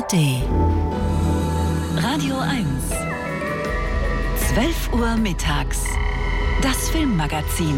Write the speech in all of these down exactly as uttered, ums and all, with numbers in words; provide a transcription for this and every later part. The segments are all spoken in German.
A R D. Radio eins. zwölf Uhr mittags. Das Filmmagazin.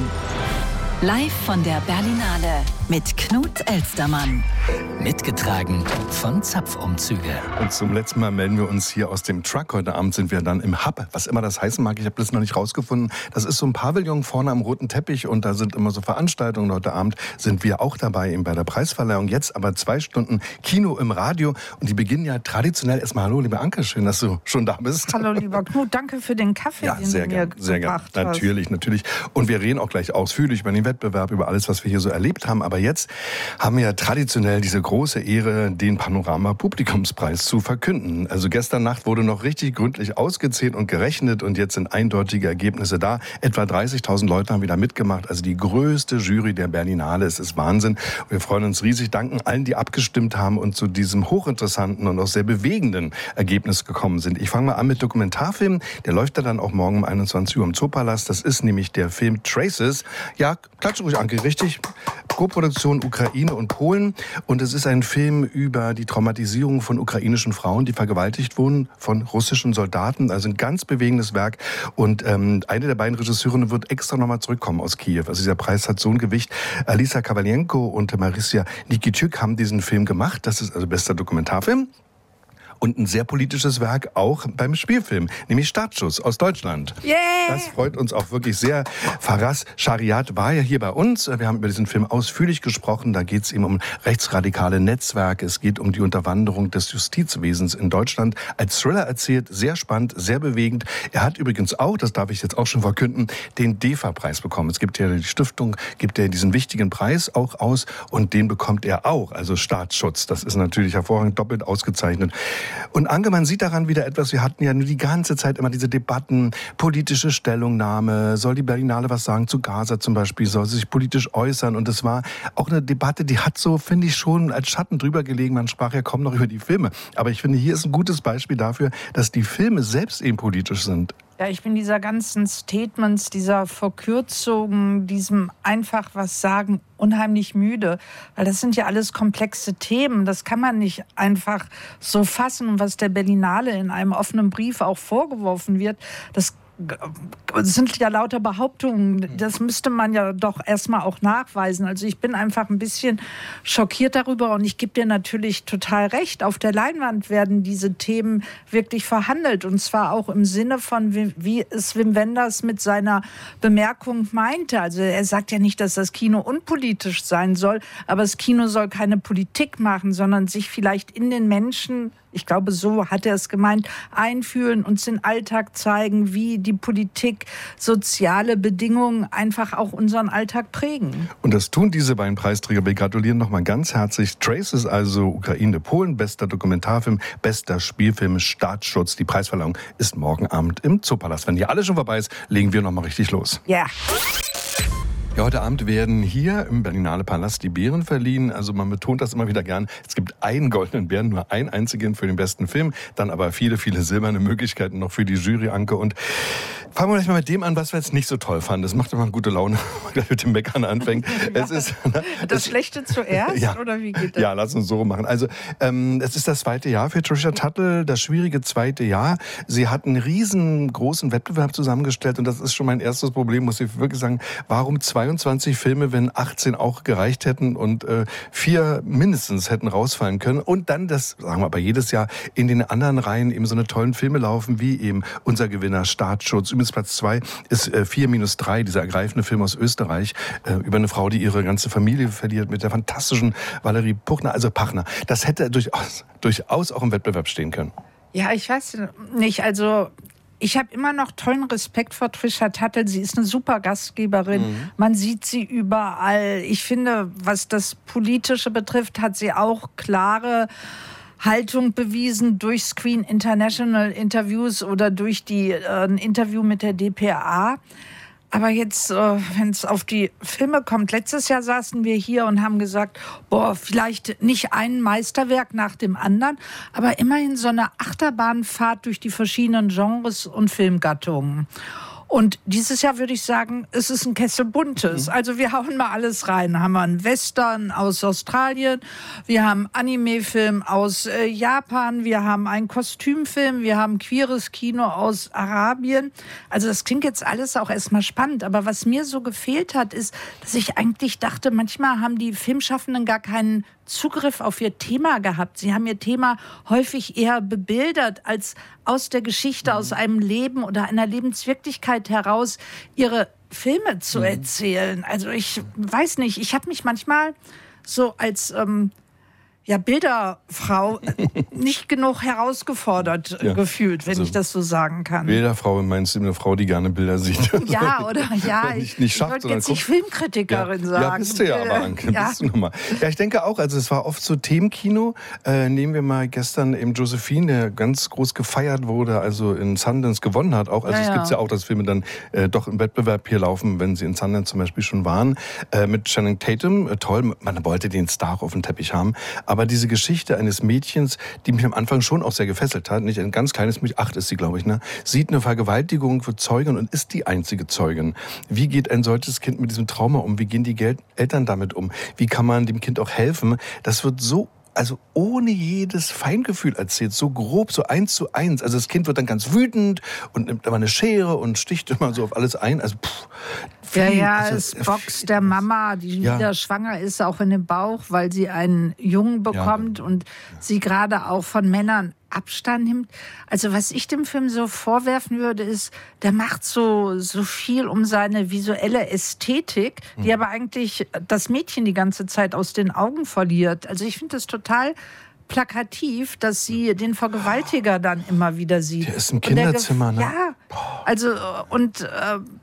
Live von der Berlinale mit Knut Elstermann. Mitgetragen von Zapfumzüge. Und zum letzten Mal melden wir uns hier aus dem Truck. Heute Abend sind wir dann im Hub, was immer das heißen mag. Ich habe das noch nicht rausgefunden. Das ist so ein Pavillon vorne am roten Teppich und da sind immer so Veranstaltungen. Heute Abend sind wir auch dabei eben bei der Preisverleihung. Jetzt aber zwei Stunden Kino im Radio und die beginnen ja traditionell erstmal. Hallo, liebe Anke, schön, dass du schon da bist. Hallo, lieber Knut, danke für den Kaffee, ja, den sehr du gern, mir sehr gern. gebracht hast. Natürlich, natürlich. Und wir reden auch gleich ausführlich über den Wettbewerb, über alles, was wir hier so erlebt haben. Aber jetzt haben wir ja traditionell diese große Ehre, den Panorama-Publikumspreis zu verkünden. Also gestern Nacht wurde noch richtig gründlich ausgezählt und gerechnet und jetzt sind eindeutige Ergebnisse da. Etwa dreißigtausend Leute haben wieder mitgemacht. Also die größte Jury der Berlinale. Es ist Wahnsinn. Wir freuen uns riesig, danken allen, die abgestimmt haben und zu diesem hochinteressanten und auch sehr bewegenden Ergebnis gekommen sind. Ich fange mal an mit Dokumentarfilmen. Der läuft ja dann auch morgen um einundzwanzig Uhr im Zoopalast. Das ist nämlich der Film Traces. Ja, klatsch ruhig, Anke, richtig. Koproduktion Ukraine und Polen. Und es ist ein Film über die Traumatisierung von ukrainischen Frauen, die vergewaltigt wurden von russischen Soldaten. Also ein ganz bewegendes Werk. Und ähm, eine der beiden Regisseurinnen wird extra nochmal zurückkommen aus Kiew. Also dieser Preis hat so ein Gewicht. Alisa Kavalenko und Marisia Nikitschuk haben diesen Film gemacht. Das ist also bester Dokumentarfilm. Und ein sehr politisches Werk auch beim Spielfilm, nämlich Startschuss aus Deutschland. Yeah. Das freut uns auch wirklich sehr. Faraz Shariat war ja hier bei uns. Wir haben über diesen Film ausführlich gesprochen. Da geht es eben um rechtsradikale Netzwerke. Es geht um die Unterwanderung des Justizwesens in Deutschland. Als Thriller erzählt, sehr spannend, sehr bewegend. Er hat übrigens auch, das darf ich jetzt auch schon verkünden, den D E F A-Preis bekommen. Es gibt ja die Stiftung, gibt ja diesen wichtigen Preis auch aus und den bekommt er auch. Also Staatsschutz. Das ist natürlich hervorragend, doppelt ausgezeichnet. Und Anke, man sieht daran wieder etwas, wir hatten ja nur die ganze Zeit immer diese Debatten, politische Stellungnahme, soll die Berlinale was sagen zu Gaza zum Beispiel, soll sie sich politisch äußern und das war auch eine Debatte, die hat so, finde ich, schon als Schatten drüber gelegen, man sprach ja kaum noch über die Filme, aber ich finde, hier ist ein gutes Beispiel dafür, dass die Filme selbst eben politisch sind. Ja, ich bin dieser ganzen Statements, dieser Verkürzungen, diesem einfach was sagen, unheimlich müde. Weil das sind ja alles komplexe Themen. Das kann man nicht einfach so fassen. Und was der Berlinale in einem offenen Brief auch vorgeworfen wird, das Das sind ja lauter Behauptungen. Das müsste man ja doch erstmal auch nachweisen. Also ich bin einfach ein bisschen schockiert darüber und ich gebe dir natürlich total recht. Auf der Leinwand werden diese Themen wirklich verhandelt und zwar auch im Sinne von, wie, wie es Wim Wenders mit seiner Bemerkung meinte. Also er sagt ja nicht, dass das Kino unpolitisch sein soll, aber das Kino soll keine Politik machen, sondern sich vielleicht in den Menschen, ich glaube, so hat er es gemeint, einfühlen, uns den Alltag zeigen, wie die Politik soziale Bedingungen einfach auch unseren Alltag prägen. Und das tun diese beiden Preisträger. Wir gratulieren nochmal ganz herzlich. Traces, also Ukraine, Polen, bester Dokumentarfilm, bester Spielfilm, Staatsschutz. Die Preisverleihung ist morgen Abend im Zoopalast. Wenn hier alles schon vorbei ist, legen wir nochmal richtig los. Ja. Ja, heute Abend werden hier im Berlinale Palast die Beeren verliehen. Also man betont das immer wieder gern. Es gibt einen goldenen Bären, nur einen einzigen für den besten Film. Dann aber viele, viele silberne Möglichkeiten noch für die Jury, Anke. Und fangen wir gleich mal mit dem an, was wir jetzt nicht so toll fanden. Das macht immer gute Laune, wenn man gleich mit dem Meckern anfängt. Ja. Es ist, das es, Schlechte zuerst, ja, oder wie geht das? Ja, lass uns so machen. Also ähm, es ist das zweite Jahr für Trisha Tuttle, das schwierige zweite Jahr. Sie hat einen riesengroßen Wettbewerb zusammengestellt und das ist schon mein erstes Problem, muss ich wirklich sagen. Warum zweiundzwanzig Filme, wenn achtzehn auch gereicht hätten und äh, vier mindestens hätten rausfallen können und dann das, sagen wir aber jedes Jahr in den anderen Reihen eben so eine tollen Filme laufen, wie eben unser Gewinner Staatsschutz. Übrigens Platz zwei ist äh, vier minus drei, dieser ergreifende Film aus Österreich, äh, über eine Frau, die ihre ganze Familie verliert, mit der fantastischen Valerie Puchner, also Pachner. Das hätte durchaus, durchaus auch im Wettbewerb stehen können. Ja, ich weiß nicht, also ich habe immer noch tollen Respekt vor Trisha Tuttle. Sie ist eine super Gastgeberin. Mhm. Man sieht sie überall. Ich finde, was das Politische betrifft, hat sie auch klare Haltung bewiesen durch Screen International Interviews oder durch die äh, ein Interview mit der D P A. Aber jetzt, äh, wenn es auf die Filme kommt, letztes Jahr saßen wir hier und haben gesagt, boah, vielleicht nicht ein Meisterwerk nach dem anderen, aber immerhin so eine Achterbahnfahrt durch die verschiedenen Genres und Filmgattungen. Und dieses Jahr würde ich sagen, es ist ein Kessel Buntes. Mhm. Also wir hauen mal alles rein. Haben wir einen Western aus Australien, wir haben Anime-Film aus äh, Japan, wir haben einen Kostümfilm, wir haben queeres Kino aus Arabien. Also das klingt jetzt alles auch erstmal spannend. Aber was mir so gefehlt hat, ist, dass ich eigentlich dachte, manchmal haben die Filmschaffenden gar keinen Zugriff auf ihr Thema gehabt. Sie haben ihr Thema häufig eher bebildert, als aus der Geschichte, mhm. aus einem Leben oder einer Lebenswirklichkeit heraus ihre Filme zu mhm. erzählen. Also ich weiß nicht, ich habe mich manchmal so als ähm, ja, Bilderfrau nicht genug herausgefordert ja. gefühlt, wenn also, ich das so sagen kann. Bilderfrau meinst du eine Frau, die gerne Bilder sieht? Ja, oder ja, nicht, nicht schafft, ich wollte jetzt nicht Filmkritikerin ja. sagen. Ja, bist du ja aber, Anke. Ja. Bist du noch mal. Ja, ich denke auch, also es war oft so Themenkino. Äh, nehmen wir mal gestern eben Josephine, der ganz groß gefeiert wurde, also in Sundance gewonnen hat auch. Also ja, es gibt ja auch, dass Filme dann äh, doch im Wettbewerb hier laufen, wenn sie in Sundance zum Beispiel schon waren. Äh, mit Channing Tatum, äh, toll, man wollte den Star auf dem Teppich haben. Aber diese Geschichte eines Mädchens, die mich am Anfang schon auch sehr gefesselt hat, nicht ein ganz kleines Mädchen, acht ist sie, glaube ich, ne, sieht eine Vergewaltigung, wird Zeugin und ist die einzige Zeugin. Wie geht ein solches Kind mit diesem Trauma um? Wie gehen die Gel- Eltern damit um? Wie kann man dem Kind auch helfen? Das wird so also ohne jedes Feingefühl erzählt, so grob, so eins zu eins. Also das Kind wird dann ganz wütend und nimmt immer eine Schere und sticht immer so auf alles ein. Also pff, viel, ja, ja, also, es boxt der Mama, die ja. wieder schwanger ist, auch in den Bauch, weil sie einen Jungen bekommt ja. und sie gerade auch von Männern Abstand nimmt. Also was ich dem Film so vorwerfen würde, ist, der macht so, so viel um seine visuelle Ästhetik, die aber eigentlich das Mädchen die ganze Zeit aus den Augen verliert. Also ich finde das total plakativ, dass sie den Vergewaltiger dann immer wieder sieht. Der ist im Kinderzimmer, ne? Ja, also und äh,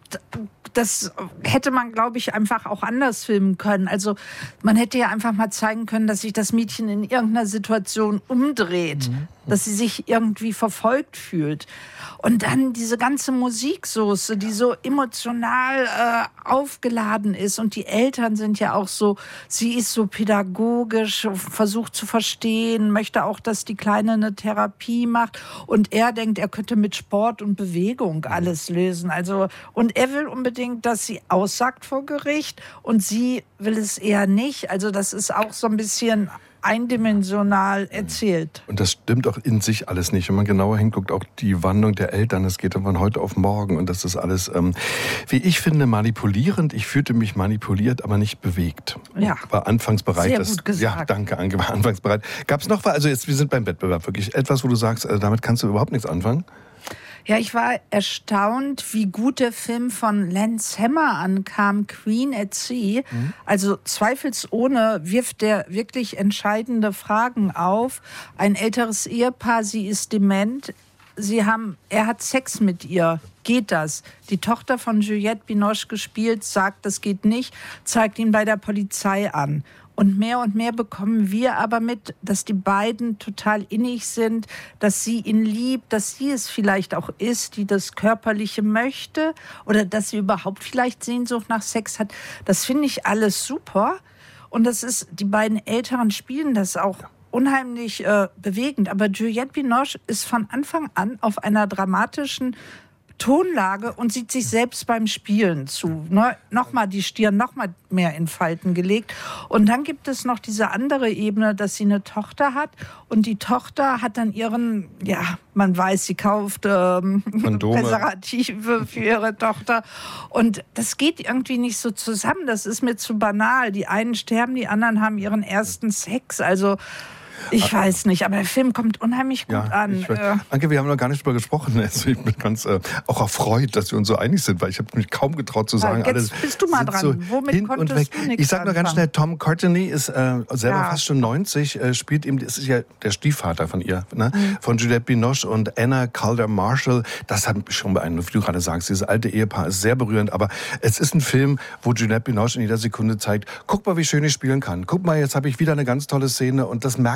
das hätte man, glaube ich, einfach auch anders filmen können. Also man hätte ja einfach mal zeigen können, dass sich das Mädchen in irgendeiner Situation umdreht, mhm. dass sie sich irgendwie verfolgt fühlt. Und dann diese ganze Musiksoße, die so emotional äh, aufgeladen ist. Und die Eltern sind ja auch so, sie ist so pädagogisch, versucht zu verstehen, möchte auch, dass die Kleine eine Therapie macht. Und er denkt, er könnte mit Sport und Bewegung alles lösen. Also, und er will unbedingt, dass sie aussagt vor Gericht. Und sie will es eher nicht. Also das ist auch so ein bisschen eindimensional erzählt. Und das stimmt auch in sich alles nicht. Wenn man genauer hinguckt, auch die Wandlung der Eltern, es geht dann von heute auf morgen und das ist alles, ähm, wie ich finde, manipulierend. Ich fühlte mich manipuliert, aber nicht bewegt. Ja. War anfangs bereit. Sehr das, gut gesagt. Ja, danke, Anke, war anfangs bereit. Gab es noch was? Also jetzt, wir sind beim Wettbewerb wirklich. Etwas, wo du sagst, äh, damit kannst du überhaupt nichts anfangen? Ja, ich war erstaunt, wie gut der Film von Lance Hammer ankam, Queen at Sea. Mhm. Also zweifelsohne wirft der wirklich entscheidende Fragen auf. Ein älteres Ehepaar, sie ist dement. Sie haben, er hat Sex mit ihr. Geht das? Die Tochter von Juliette Binoche gespielt, sagt, das geht nicht, zeigt ihn bei der Polizei an. Und mehr und mehr bekommen wir aber mit, dass die beiden total innig sind, dass sie ihn liebt, dass sie es vielleicht auch ist, die das Körperliche möchte oder dass sie überhaupt vielleicht Sehnsucht nach Sex hat. Das finde ich alles super. Und das ist, die beiden Älteren spielen das auch unheimlich äh, bewegend. Aber Juliette Binoche ist von Anfang an auf einer dramatischen Tonlage und sieht sich selbst beim Spielen zu. Ne? Nochmal die Stirn noch mal mehr in Falten gelegt. Und dann gibt es noch diese andere Ebene, dass sie eine Tochter hat. Und die Tochter hat dann ihren, ja, man weiß, sie kauft ähm, Präservative für ihre Tochter. Und das geht irgendwie nicht so zusammen. Das ist mir zu banal. Die einen sterben, die anderen haben ihren ersten Sex. Also ich weiß nicht, aber der Film kommt unheimlich gut ja, an. Ich, äh, Anke, wir haben noch gar nicht drüber gesprochen. Also ich bin ganz äh, auch erfreut, dass wir uns so einig sind, weil ich habe mich kaum getraut zu sagen. Ja, jetzt alles bist du mal dran. So Womit hin konntest und weg. du nichts Ich sag nur ganz schnell, Tom Courtenay ist äh, selber ja. fast schon neunzig, äh, spielt eben, das ist ja der Stiefvater von ihr, ne? mhm. von Juliette Binoche und Anna Calder-Marshall. Das hat mich schon beeindruckt, wie du gerade sagst. Dieses alte Ehepaar ist sehr berührend, aber es ist ein Film, wo Juliette Binoche in jeder Sekunde zeigt, guck mal, wie schön ich spielen kann. Guck mal, jetzt habe ich wieder eine ganz tolle Szene und das merkt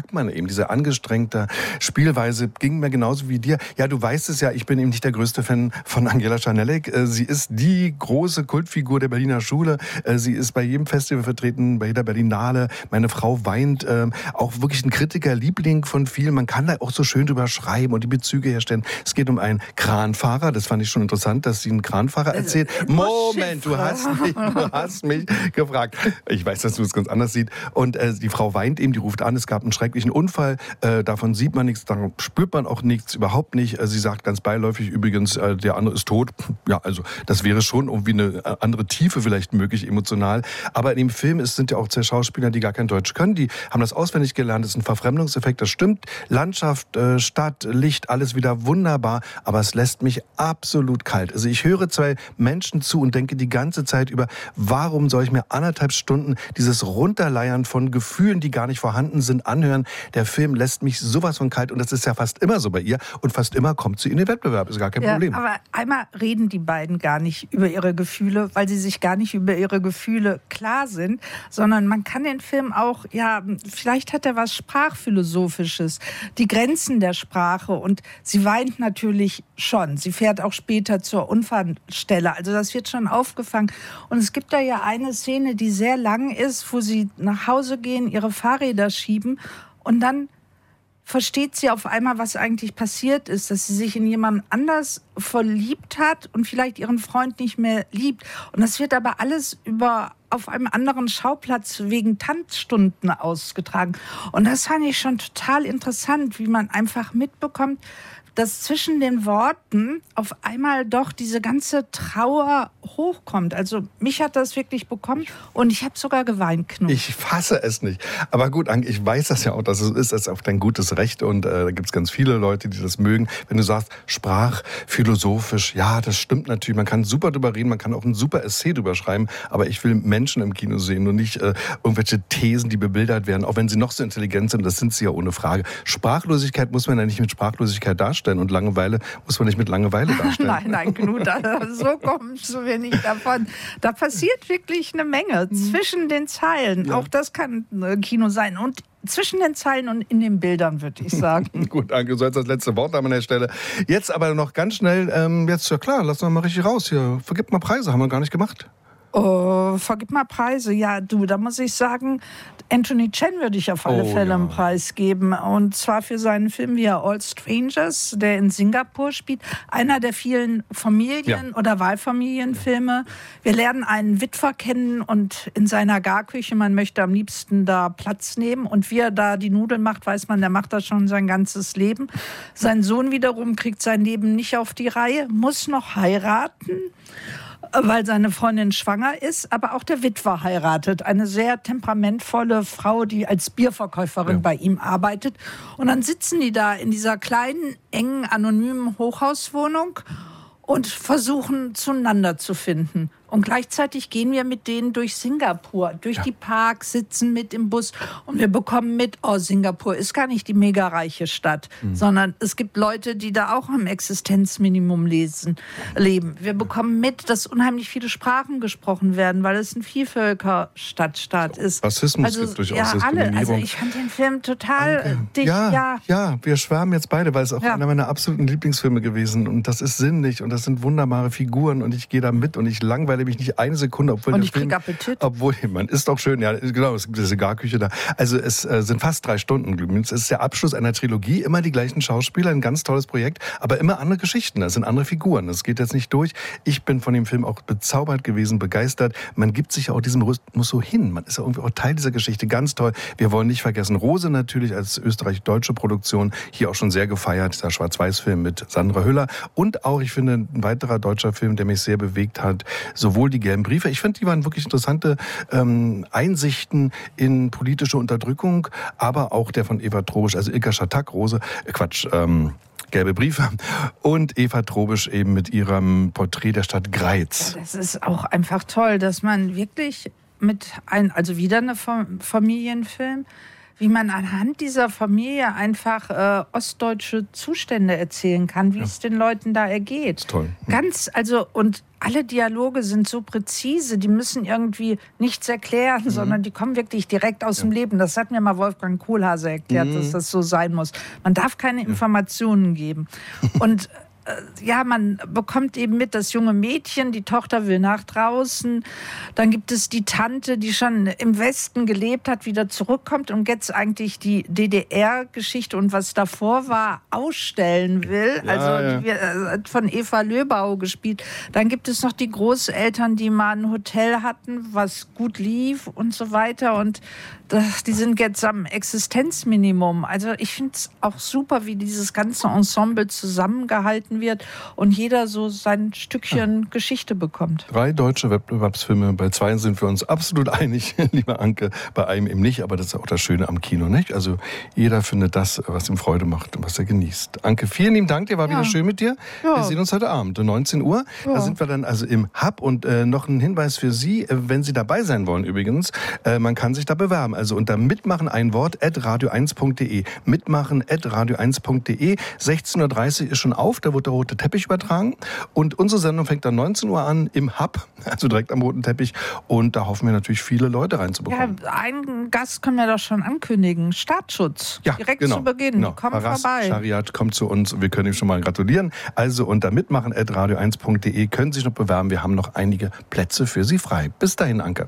merkt man eben, diese angestrengte Spielweise ging mir genauso wie dir. Ja, du weißt es ja, ich bin eben nicht der größte Fan von Angela Schanelek. Sie ist die große Kultfigur der Berliner Schule. Sie ist bei jedem Festival vertreten, bei jeder Berlinale. Meine Frau weint. Auch wirklich ein Kritikerliebling von vielen. Man kann da auch so schön drüber schreiben und die Bezüge herstellen. Es geht um einen Kranfahrer. Das fand ich schon interessant, dass sie einen Kranfahrer erzählt. Moment, du hast mich, du hast mich gefragt. Ich weiß, dass du es ganz anders siehst. Und äh, die Frau weint eben, die ruft an, es gab einen schrecklichen Unfall. Äh, davon sieht man nichts, davon spürt man auch nichts, überhaupt nicht. Äh, sie sagt ganz beiläufig übrigens, äh, der andere ist tot. Ja, also das wäre schon irgendwie eine andere Tiefe vielleicht möglich, emotional. Aber in dem Film es sind ja auch zwei Schauspieler, die gar kein Deutsch können. Die haben das auswendig gelernt. Das ist ein Verfremdungseffekt, das stimmt. Landschaft, äh, Stadt, Licht, alles wieder wunderbar. Aber es lässt mich absolut kalt. Also ich höre zwei Menschen zu und denke die ganze Zeit über, warum soll ich mir anderthalb Stunden dieses Runterleiern von Gefühlen, die gar nicht vorhanden sind, anhören. Der Film lässt mich sowas von kalt und das ist ja fast immer so bei ihr und fast immer kommt sie in den Wettbewerb, ist gar kein ja, Problem. Aber einmal reden die beiden gar nicht über ihre Gefühle, weil sie sich gar nicht über ihre Gefühle klar sind, sondern man kann den Film auch, ja, vielleicht hat er was Sprachphilosophisches, die Grenzen der Sprache und sie weint natürlich schon. Sie fährt auch später zur Unfallstelle, also das wird schon aufgefangen. Und es gibt da ja eine Szene, die sehr lang ist, wo sie nach Hause gehen, ihre Fahrräder schieben und dann versteht sie auf einmal, was eigentlich passiert ist, dass sie sich in jemand anders verliebt hat und vielleicht ihren Freund nicht mehr liebt. Und das wird aber alles über auf einem anderen Schauplatz wegen Tanzstunden ausgetragen. Und das fand ich schon total interessant, wie man einfach mitbekommt, dass zwischen den Worten auf einmal doch diese ganze Trauer hochkommt. Also mich hat das wirklich bekommen und ich habe sogar geweint, Knut. Ich fasse es nicht. Aber gut, Anke, ich weiß das ja auch, dass es ist. Das ist auch dein gutes Recht und äh, da gibt es ganz viele Leute, die das mögen. Wenn du sagst, sprachphilosophisch, ja, das stimmt natürlich. Man kann super drüber reden, man kann auch ein super Essay drüber schreiben, aber ich will Menschen im Kino sehen und nicht äh, irgendwelche Thesen, die bebildert werden, auch wenn sie noch so intelligent sind, das sind sie ja ohne Frage. Sprachlosigkeit muss man ja nicht mit Sprachlosigkeit darstellen. Und Langeweile muss man nicht mit Langeweile darstellen. Nein, nein, Knut, so kommst du mir nicht davon. Da passiert wirklich eine Menge zwischen den Zeilen. Ja. Auch das kann Kino sein. Und zwischen den Zeilen und in den Bildern, würde ich sagen. Gut, danke. Du sollst das letzte Wort haben an der Stelle. Jetzt aber noch ganz schnell, ähm, jetzt, ja klar, lass uns mal richtig raus hier. Vergib mal Preise, haben wir gar nicht gemacht. Oh, vergib mal Preise. Ja, du, da muss ich sagen, Anthony Chen würde ich auf alle oh, Fälle ja. einen Preis geben. Und zwar für seinen Film wie All Strangers, der in Singapur spielt. Einer der vielen Familien- ja. oder Wahlfamilienfilme. Wir lernen einen Witwer kennen und in seiner Garküche, man möchte am liebsten da Platz nehmen. Und wie er da die Nudeln macht, weiß man, der macht das schon sein ganzes Leben. Sein Sohn wiederum kriegt sein Leben nicht auf die Reihe, muss noch heiraten, weil seine Freundin schwanger ist, aber auch der Witwer heiratet. Eine sehr temperamentvolle Frau, die als Bierverkäuferin ja. bei ihm arbeitet. Und dann sitzen die da in dieser kleinen, engen, anonymen Hochhauswohnung und versuchen zueinander zu finden. Und gleichzeitig gehen wir mit denen durch Singapur, durch ja. die Parks, sitzen mit im Bus und wir bekommen mit, oh, Singapur ist gar nicht die mega reiche Stadt, mhm. sondern es gibt Leute, die da auch am Existenzminimum lesen, leben. Wir bekommen mit, dass unheimlich viele Sprachen gesprochen werden, weil es ein Vielvölkerstadtstaat so, ist. Rassismus also, gibt durchaus ja, Diskriminierung. alle. Also ich fand den Film total okay. dicht. Ja, ja. ja, wir schwärmen jetzt beide, weil es auch ja. einer meiner absoluten Lieblingsfilme gewesen und das ist sinnlich und das sind wunderbare Figuren und ich gehe da mit und ich langweile mich nicht eine Sekunde, obwohl und der ich Film, krieg Appetit. Obwohl, man ist doch schön, ja, genau, es gibt diese Garküche da. Also es äh, sind fast drei Stunden. Es ist der Abschluss einer Trilogie, immer die gleichen Schauspieler, ein ganz tolles Projekt, aber immer andere Geschichten, es sind andere Figuren. Das geht jetzt nicht durch. Ich bin von dem Film auch bezaubert gewesen, begeistert. Man gibt sich auch diesem Rhythmus so hin. Man ist ja irgendwie auch Teil dieser Geschichte, ganz toll. Wir wollen nicht vergessen, Rose natürlich als österreich-deutsche Produktion, hier auch schon sehr gefeiert, dieser Schwarz-Weiß-Film mit Sandra Hüller und auch, ich finde, ein weiterer deutscher Film, der mich sehr bewegt hat, sowohl die gelben Briefe, ich finde, die waren wirklich interessante ähm, Einsichten in politische Unterdrückung, aber auch der von Eva Trobisch, also Ilka Schatak, Rose, äh, Quatsch, ähm, Gelbe Briefe und Eva Trobisch eben mit ihrem Porträt der Stadt Greiz. Ja, das ist auch einfach toll, dass man wirklich mit ein, also wieder eine Familienfilm, wie man anhand dieser Familie einfach äh, ostdeutsche Zustände erzählen kann, wie ja. es den Leuten da ergeht. Toll. Ganz, also und alle Dialoge sind so präzise, die müssen irgendwie nichts erklären, mhm. sondern die kommen wirklich direkt aus ja. dem Leben. Das hat mir mal Wolfgang Kohlhase erklärt, mhm. dass das so sein muss. Man darf keine Informationen geben. Und ja, man bekommt eben mit, das junge Mädchen, die Tochter will nach draußen. Dann gibt es die Tante, die schon im Westen gelebt hat, wieder zurückkommt und jetzt eigentlich die D D R-Geschichte und was davor war, ausstellen will. Ja, also ja. Die wird von Eva Löbau gespielt. Dann gibt es noch die Großeltern, die mal ein Hotel hatten, was gut lief und so weiter. Und das, die sind jetzt am Existenzminimum. Also ich finde es auch super, wie dieses ganze Ensemble zusammengehalten wird und jeder so sein Stückchen ah. Geschichte bekommt. Drei deutsche Wettbewerbsfilme, bei zwei sind wir uns absolut einig, liebe Anke, bei einem eben nicht, aber das ist auch das Schöne am Kino, nicht? Also jeder findet das, was ihm Freude macht und was er genießt. Anke, vielen lieben Dank, dir war ja. wieder schön mit dir. Ja. Wir sehen uns heute Abend um neunzehn Uhr. Ja. Da sind wir dann also im Hub und äh, noch ein Hinweis für Sie, äh, wenn Sie dabei sein wollen übrigens, äh, man kann sich da bewerben. Also unter mitmachen ein Wort at radio eins punkt de. Mitmachen at radio eins punkt de. sechzehn Uhr dreißig ist schon auf, da wird der rote Teppich übertragen. Und unsere Sendung fängt dann neunzehn Uhr an im Hub, also direkt am roten Teppich. Und da hoffen wir natürlich viele Leute reinzubekommen. Ja, einen Gast können wir doch schon ankündigen. Staatsschutz. Ja, direkt genau, zu Beginn. Genau. Kommt Haras vorbei. Shariat kommt zu uns und wir können ihm schon mal gratulieren. Also unter mitmachen at radio eins punkt de können Sie sich noch bewerben. Wir haben noch einige Plätze für Sie frei. Bis dahin, Anke.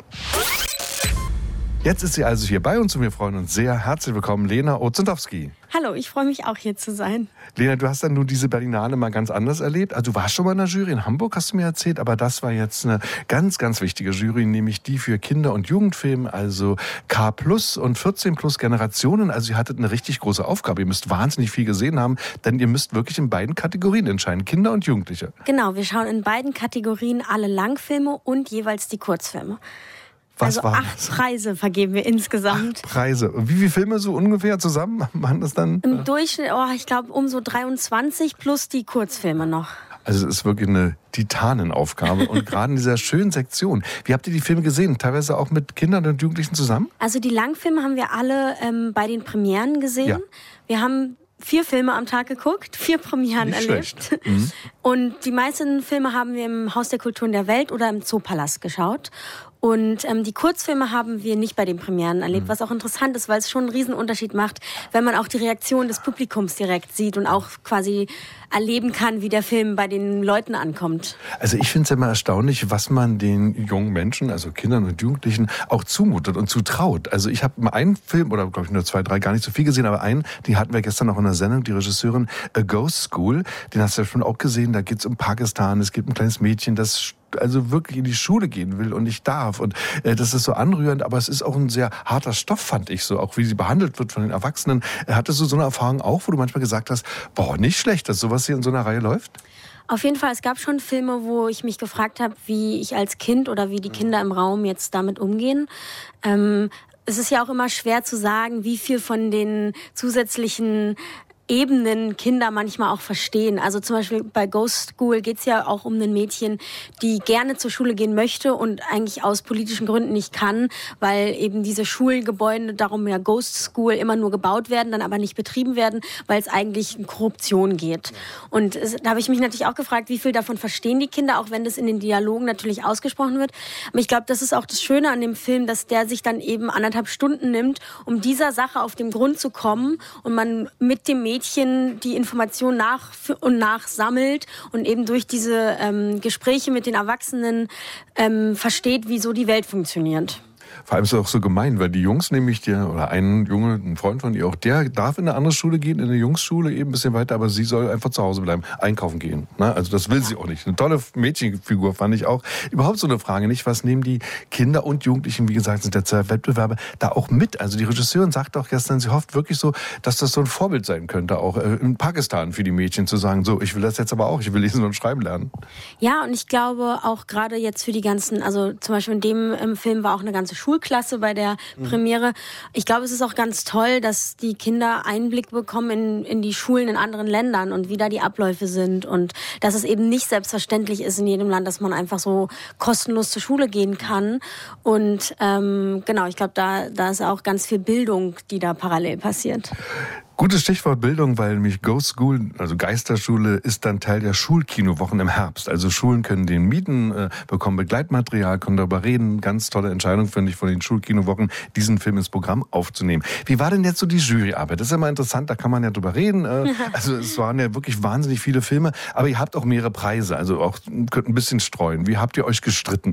Jetzt ist sie also hier bei uns und wir freuen uns sehr. Herzlich willkommen, Lena Ozendowski. Hallo, ich freue mich auch hier zu sein. Lena, du hast dann nun diese Berlinale mal ganz anders erlebt. Also du warst schon mal in der Jury in Hamburg, hast du mir erzählt, aber das war jetzt eine ganz, ganz wichtige Jury, nämlich die für Kinder- und Jugendfilme, also K plus und vierzehn plus Generationen. Also ihr hattet eine richtig große Aufgabe. Ihr müsst wahnsinnig viel gesehen haben, denn ihr müsst wirklich in beiden Kategorien entscheiden, Kinder und Jugendliche. Genau, wir schauen in beiden Kategorien alle Langfilme und jeweils die Kurzfilme. Was also acht das? Preise vergeben wir insgesamt. Acht Preise. Und wie viele Filme so ungefähr zusammen waren das dann? Im Durchschnitt, oh, ich glaube, um so dreiundzwanzig plus die Kurzfilme noch. Also es ist wirklich eine Titanenaufgabe und gerade in dieser schönen Sektion. Wie habt ihr die Filme gesehen? Teilweise auch mit Kindern und Jugendlichen zusammen? Also die Langfilme haben wir alle ähm, bei den Premieren gesehen. Ja. Wir haben vier Filme am Tag geguckt, vier Premieren Nicht erlebt. Mhm. Und die meisten Filme haben wir im Haus der Kulturen der Welt oder im Zoopalast geschaut. Und ähm, die Kurzfilme haben wir nicht bei den Premieren erlebt, mhm. was auch interessant ist, weil es schon einen Riesenunterschied macht, wenn man auch die Reaktion des Publikums direkt sieht und auch quasi erleben kann, wie der Film bei den Leuten ankommt. Also ich finde es immer erstaunlich, was man den jungen Menschen, also Kindern und Jugendlichen, auch zumutet und zutraut. Also ich habe mal einen Film, oder glaube ich nur zwei, drei, gar nicht so viel gesehen, aber einen, den hatten wir gestern noch in der Sendung, die Regisseurin A Ghost School, den hast du ja schon auch gesehen, da geht es um Pakistan, es gibt ein kleines Mädchen, das also wirklich in die Schule gehen will und nicht darf. Und äh, das ist so anrührend, aber es ist auch ein sehr harter Stoff, fand ich so, auch wie sie behandelt wird von den Erwachsenen. Hattest du so eine Erfahrung auch, wo du manchmal gesagt hast, boah, nicht schlecht, dass sowas hier in so einer Reihe läuft? Auf jeden Fall, es gab schon Filme, wo ich mich gefragt habe, wie ich als Kind oder wie die Kinder im Raum jetzt damit umgehen. Ähm, es ist ja auch immer schwer zu sagen, wie viel von den zusätzlichen Ebenen Kinder manchmal auch verstehen. Also zum Beispiel bei Ghost School geht es ja auch um ein Mädchen, die gerne zur Schule gehen möchte und eigentlich aus politischen Gründen nicht kann, weil eben diese Schulgebäude, darum ja Ghost School, immer nur gebaut werden, dann aber nicht betrieben werden, weil es eigentlich um Korruption geht. Und es, da habe ich mich natürlich auch gefragt, wie viel davon verstehen die Kinder, auch wenn das in den Dialogen natürlich ausgesprochen wird. Aber ich glaube, das ist auch das Schöne an dem Film, dass der sich dann eben anderthalb Stunden nimmt, um dieser Sache auf den Grund zu kommen und man mit dem Mädchen die Information nach und nach sammelt und eben durch diese ähm, Gespräche mit den Erwachsenen ähm, versteht, wieso die Welt funktioniert. Vor allem ist es auch so gemein, weil die Jungs nämlich, der, oder ein Junge, ein Freund von ihr auch, der darf in eine andere Schule gehen, in eine Jungsschule eben ein bisschen weiter, aber sie soll einfach zu Hause bleiben, einkaufen gehen. Ne? Also das will sie auch nicht. Eine tolle Mädchenfigur fand ich auch. Überhaupt so eine Frage nicht, was nehmen die Kinder und Jugendlichen, wie gesagt, sind ja zwei Wettbewerbe, da auch mit? Also die Regisseurin sagt auch gestern, sie hofft wirklich so, dass das so ein Vorbild sein könnte, auch in Pakistan für die Mädchen zu sagen, so, ich will das jetzt aber auch, ich will lesen und schreiben lernen. Ja, und ich glaube auch gerade jetzt für die ganzen, also zum Beispiel in dem im Film war auch eine ganze Schulklasse bei der mhm. Premiere. Ich glaube, es ist auch ganz toll, dass die Kinder Einblick bekommen in, in die Schulen in anderen Ländern und wie da die Abläufe sind und dass es eben nicht selbstverständlich ist in jedem Land, dass man einfach so kostenlos zur Schule gehen kann. Und ähm, genau, ich glaube, da, da ist auch ganz viel Bildung, die da parallel passiert. Gutes Stichwort Bildung, weil nämlich Ghost School, also Geisterschule, ist dann Teil der Schulkinowochen im Herbst. Also Schulen können den mieten, äh, bekommen Begleitmaterial, können darüber reden. Ganz tolle Entscheidung, finde ich, von den Schulkinowochen, diesen Film ins Programm aufzunehmen. Wie war denn jetzt so die Juryarbeit? Das ist immer interessant, da kann man ja drüber reden. Äh, also es waren ja wirklich wahnsinnig viele Filme, aber ihr habt auch mehrere Preise, also auch könnt ein bisschen streuen. Wie habt ihr euch gestritten?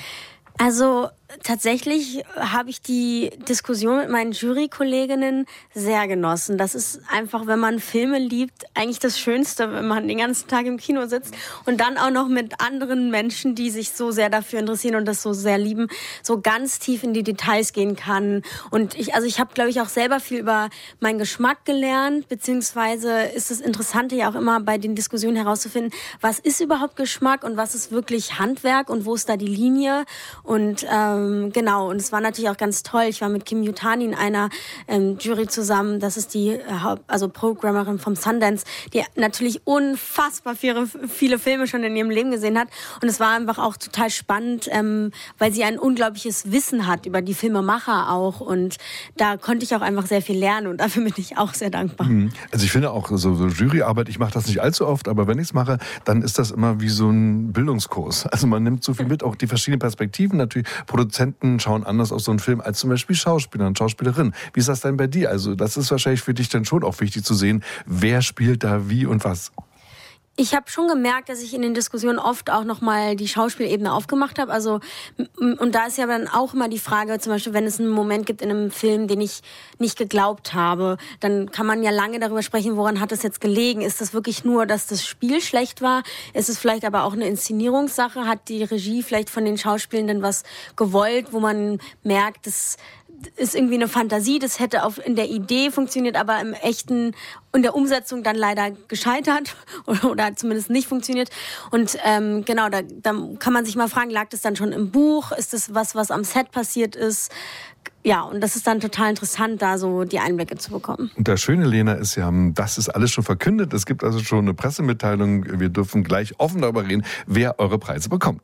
Also tatsächlich habe ich die Diskussion mit meinen Jurykolleginnen sehr genossen. Das ist einfach, wenn man Filme liebt, eigentlich das Schönste, wenn man den ganzen Tag im Kino sitzt und dann auch noch mit anderen Menschen, die sich so sehr dafür interessieren und das so sehr lieben, so ganz tief in die Details gehen kann. Und ich, also ich habe, glaube ich, auch selber viel über meinen Geschmack gelernt, beziehungsweise ist das Interessante ja auch immer bei den Diskussionen herauszufinden, was ist überhaupt Geschmack und was ist wirklich Handwerk und wo ist da die Linie? Und ähm, genau, und es war natürlich auch ganz toll. Ich war mit Kim Yutani in einer ähm, Jury zusammen. Das ist die äh, also Programmerin vom Sundance, die natürlich unfassbar viele, viele Filme schon in ihrem Leben gesehen hat. Und es war einfach auch total spannend, ähm, weil sie ein unglaubliches Wissen hat über die Filmemacher auch. Und da konnte ich auch einfach sehr viel lernen und dafür bin ich auch sehr dankbar. Also ich finde auch so, so Juryarbeit, ich mache das nicht allzu oft, aber wenn ich es mache, dann ist das immer wie so ein Bildungskurs. Also man nimmt so viel mit, auch die verschiedenen Perspektiven. Natürlich, Produzenten schauen anders auf so einen Film als zum Beispiel Schauspieler und Schauspielerinnen. Wie ist das denn bei dir? Also das ist wahrscheinlich für dich dann schon auch wichtig zu sehen, wer spielt da wie und was. Ich habe schon gemerkt, dass ich in den Diskussionen oft auch nochmal die Schauspielebene aufgemacht habe. Also, und da ist ja dann auch immer die Frage, zum Beispiel, wenn es einen Moment gibt in einem Film, den ich nicht geglaubt habe, dann kann man ja lange darüber sprechen, woran hat es jetzt gelegen? Ist das wirklich nur, dass das Spiel schlecht war? Ist es vielleicht aber auch eine Inszenierungssache? Hat die Regie vielleicht von den Schauspielenden was gewollt, wo man merkt, dass ist irgendwie eine Fantasie, das hätte auf, in der Idee funktioniert, aber im echten, in der Umsetzung dann leider gescheitert oder, oder zumindest nicht funktioniert. Und ähm, genau, da, da kann man sich mal fragen, lag das dann schon im Buch? Ist das was, was am Set passiert ist? Ja, und das ist dann total interessant, da so die Einblicke zu bekommen. Und das Schöne, Lena, ist ja, das ist alles schon verkündet. Es gibt also schon eine Pressemitteilung. Wir dürfen gleich offen darüber reden, wer eure Preise bekommt.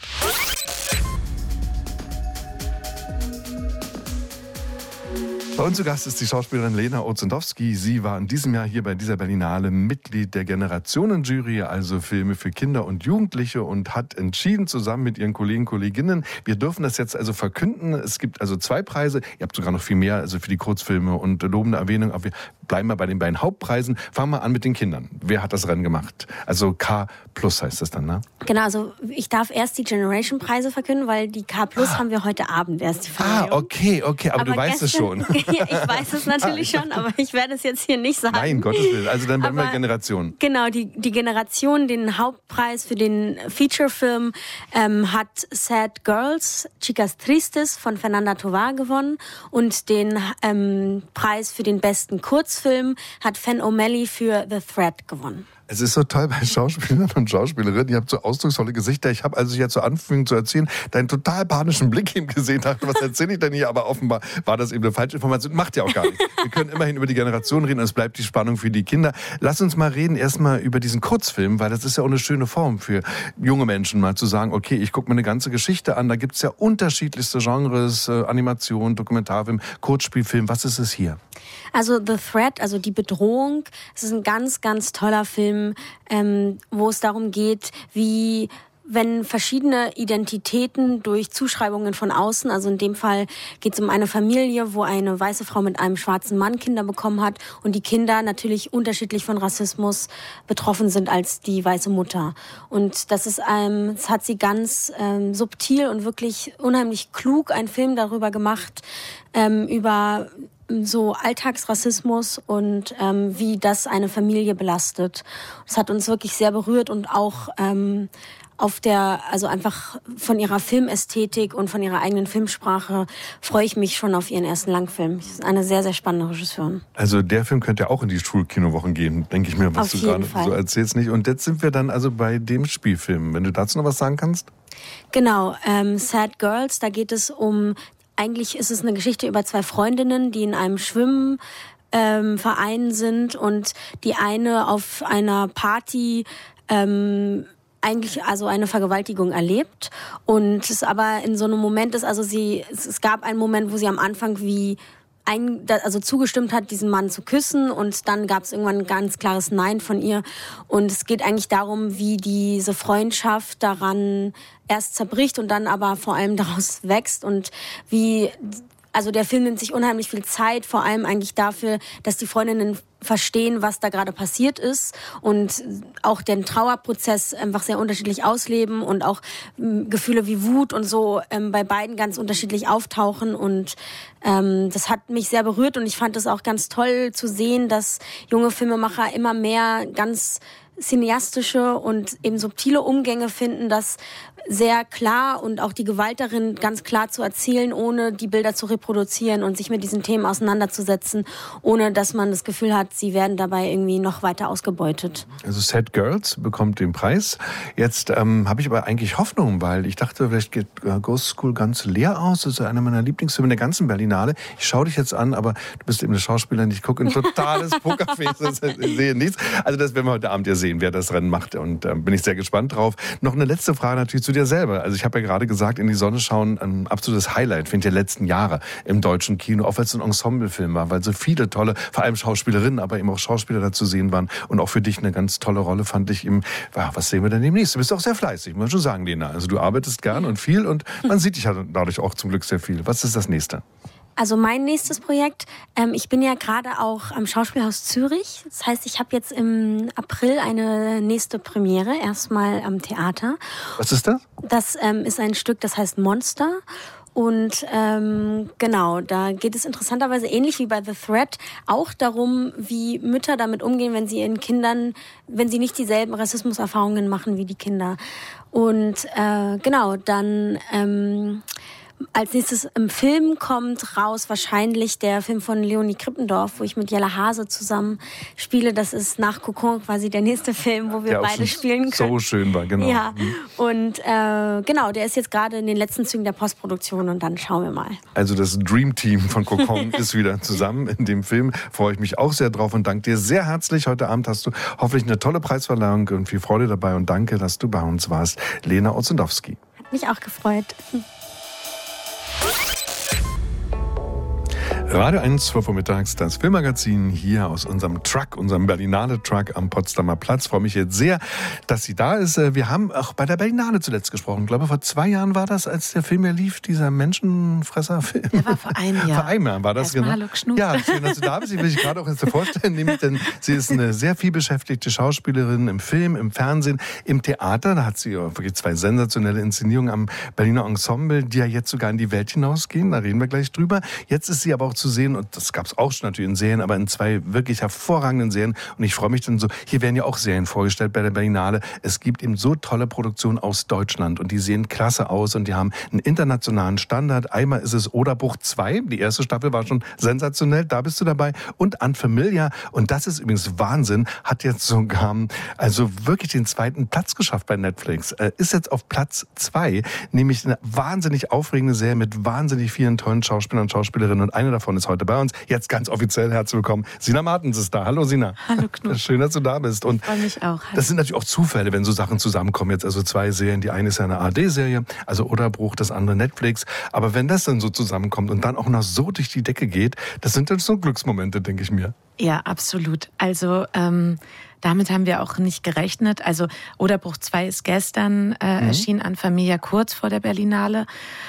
Bei uns zu Gast ist die Schauspielerin Lena Ozendowski. Sie war in diesem Jahr hier bei dieser Berlinale Mitglied der Generationenjury, also Filme für Kinder und Jugendliche, und hat entschieden zusammen mit ihren Kollegen und Kolleginnen, wir dürfen das jetzt also verkünden. Es gibt also zwei Preise. Ihr habt sogar noch viel mehr, also für die Kurzfilme und lobende Erwähnung. Aber wir bleiben mal bei den beiden Hauptpreisen. Fangen wir an mit den Kindern. Wer hat das Rennen gemacht? Also K plus heißt das dann, ne? Genau, also ich darf erst die Generation-Preise verkünden, weil die K plus ah. haben wir heute Abend erst die Verleihung. Ah, okay, okay, aber, aber du weißt gestern, es schon. Ja, ich weiß es natürlich schon, aber ich werde es jetzt hier nicht sagen. Nein, Gottes Willen. Also dann bleiben wir Generation. Genau, die, die Generation, den Hauptpreis für den Featurefilm ähm, hat Sad Girls, Chicas Tristes von Fernanda Tovar gewonnen. Und den ähm, Preis für den besten Kurzfilm hat Fen O'Malley für The Thread gewonnen. Es ist so toll bei Schauspielern und Schauspielerinnen. Ihr habt so ausdrucksvolle Gesichter. Ich habe, als ich jetzt so anfing zu erzählen, deinen total panischen Blick eben gesehen. Dachte, was erzähle ich denn hier? Aber offenbar war das eben eine falsche Information. Macht ja auch gar nichts. Wir können immerhin über die Generation reden und es bleibt die Spannung für die Kinder. Lass uns mal reden erstmal über diesen Kurzfilm, weil das ist ja auch eine schöne Form für junge Menschen, mal zu sagen, okay, ich gucke mir eine ganze Geschichte an. Da gibt es ja unterschiedlichste Genres, äh, Animation, Dokumentarfilm, Kurzspielfilm. Was ist es hier? Also The Threat, also die Bedrohung, es ist ein ganz, ganz toller Film, ähm, wo es darum geht, wie wenn verschiedene Identitäten durch Zuschreibungen von außen, also in dem Fall geht es um eine Familie, wo eine weiße Frau mit einem schwarzen Mann Kinder bekommen hat und die Kinder natürlich unterschiedlich von Rassismus betroffen sind als die weiße Mutter. Und das ist, ähm, das hat sie ganz ähm, subtil und wirklich unheimlich klug einen Film darüber gemacht, ähm, über so Alltagsrassismus und ähm, wie das eine Familie belastet. Das hat uns wirklich sehr berührt und auch ähm, auf der, also einfach von ihrer Filmästhetik und von ihrer eigenen Filmsprache freue ich mich schon auf ihren ersten Langfilm. Sie ist eine sehr, sehr spannende Regisseurin. Also der Film könnte ja auch in die Schulkinowochen gehen, denke ich mir, was auf du gerade Fall. so erzählst. Nicht? Und jetzt sind wir dann also bei dem Spielfilm. Wenn du dazu noch was sagen kannst? Genau, ähm, Sad Girls, da geht es um, eigentlich ist es eine Geschichte über zwei Freundinnen, die in einem Schwimmen ähm, Verein sind und die eine auf einer Party ähm, eigentlich also eine Vergewaltigung erlebt und es aber in so einem Moment ist, also sie, es, es gab einen Moment, wo sie am Anfang wie ein, also zugestimmt hat, diesen Mann zu küssen, und dann gab es irgendwann ein ganz klares Nein von ihr. Und es geht eigentlich darum, wie diese Freundschaft daran erst zerbricht und dann aber vor allem daraus wächst, und wie, also der Film nimmt sich unheimlich viel Zeit, vor allem eigentlich dafür, dass die Freundinnen verstehen, was da gerade passiert ist, und auch den Trauerprozess einfach sehr unterschiedlich ausleben und auch ähm, Gefühle wie Wut und so ähm, bei beiden ganz unterschiedlich auftauchen, und ähm, das hat mich sehr berührt, und ich fand es auch ganz toll zu sehen, dass junge Filmemacher immer mehr ganz cineastische und eben subtile Umgänge finden, das sehr klar und auch die Gewalt darin ganz klar zu erzählen, ohne die Bilder zu reproduzieren und sich mit diesen Themen auseinanderzusetzen, ohne dass man das Gefühl hat, sie werden dabei irgendwie noch weiter ausgebeutet. Also Sad Girls bekommt den Preis. Jetzt ähm, habe ich aber eigentlich Hoffnung, weil ich dachte, vielleicht geht äh, Ghost School ganz leer aus. Das ist einer meiner Lieblingsfilme der ganzen Berlinale. Ich schaue dich jetzt an, aber du bist eben eine Schauspielerin. Ich gucke ein totales Pokerface, ich sehe nichts. Also das werden wir heute Abend ja sehen, wer das Rennen macht, und äh, bin ich sehr gespannt drauf. Noch eine letzte Frage natürlich zu dir selber. Also ich habe ja gerade gesagt, in die Sonne schauen, ein absolutes Highlight, finde ich, der letzten Jahre im deutschen Kino, auch weil es ein Ensemblefilm war, weil so viele tolle, vor allem Schauspielerinnen, aber eben auch Schauspieler da zu sehen waren, und auch für dich eine ganz tolle Rolle fand ich im, ja, was sehen wir denn demnächst? Du bist auch sehr fleißig, muss man schon sagen, Lena. Also du arbeitest gern und viel, und man sieht dich dadurch auch zum Glück sehr viel. Was ist das nächste? Also mein nächstes Projekt, ähm, ich bin ja gerade auch am Schauspielhaus Zürich. Das heißt, ich habe jetzt im April eine nächste Premiere, erstmal am Theater. Was ist das? Das ähm, ist ein Stück, das heißt Monster. Und ähm, genau, da geht es interessanterweise ähnlich wie bei The Thread auch darum, wie Mütter damit umgehen, wenn sie ihren Kindern, wenn sie nicht dieselben Rassismuserfahrungen machen wie die Kinder. Und äh, genau, dann Ähm, als nächstes im Film kommt raus wahrscheinlich der Film von Leonie Krippendorf, wo ich mit Jella Hase zusammen spiele. Das ist nach Cocon quasi der nächste Film, wo wir der beide spielen können. So schön war, genau. Ja, und äh, genau, der ist jetzt gerade in den letzten Zügen der Postproduktion, und dann schauen wir mal. Also das Dream Team von Cocon ist wieder zusammen in dem Film. Freue ich mich auch sehr drauf und danke dir sehr herzlich. Heute Abend hast du hoffentlich eine tolle Preisverleihung und viel Freude dabei, und danke, dass du bei uns warst. Lena Ozendowski. Hat mich auch gefreut. Radio eins, zwölf Uhr mittags, das Filmmagazin hier aus unserem Truck, unserem Berlinale Truck am Potsdamer Platz. Ich freue mich jetzt sehr, dass sie da ist. Wir haben auch bei der Berlinale zuletzt gesprochen. Ich glaube, vor zwei Jahren war das, als der Film ja lief, dieser Menschenfresser-Film. Der war vor einem Jahr. Vor einem Jahr war das, Erstmal genau. Hallo Knut. Ja, schön, dass du da bist. Ich will dich gerade auch jetzt vorstellen, nämlich, denn sie ist eine sehr viel beschäftigte Schauspielerin im Film, im Fernsehen, im Theater. Da hat sie wirklich zwei sensationelle Inszenierungen am Berliner Ensemble, die ja jetzt sogar in die Welt hinausgehen. Da reden wir gleich drüber. Jetzt ist sie aber auch zu sehen, und das gab es auch schon natürlich in Serien, aber in zwei wirklich hervorragenden Serien, und ich freue mich dann so, hier werden ja auch Serien vorgestellt bei der Berlinale. Es gibt eben so tolle Produktionen aus Deutschland, und die sehen klasse aus, und die haben einen internationalen Standard. Einmal ist es Oderbruch zwei, die erste Staffel war schon sensationell, da bist du dabei, und Unfamiliar, und das ist übrigens Wahnsinn, hat jetzt sogar also wirklich den zweiten Platz geschafft bei Netflix, äh, ist jetzt auf Platz zwei, nämlich eine wahnsinnig aufregende Serie mit wahnsinnig vielen tollen Schauspielern und Schauspielerinnen, und eine davon ist heute bei uns. Jetzt ganz offiziell herzlich willkommen. Sina Martens ist da. Hallo Sina. Hallo Knut. Schön, dass du da bist. Und ich freue mich auch. Hallo. Das sind natürlich auch Zufälle, wenn so Sachen zusammenkommen. Jetzt also zwei Serien. Die eine ist ja eine A R D-Serie, also Oderbruch, das andere Netflix. Aber wenn das dann so zusammenkommt und dann auch noch so durch die Decke geht, das sind dann so Glücksmomente, denke ich mir. Ja, absolut. Also ähm, damit haben wir auch nicht gerechnet. Also Oderbruch zwei ist gestern äh, mhm. erschienen, Unfamiliar kurz vor der Berlinale.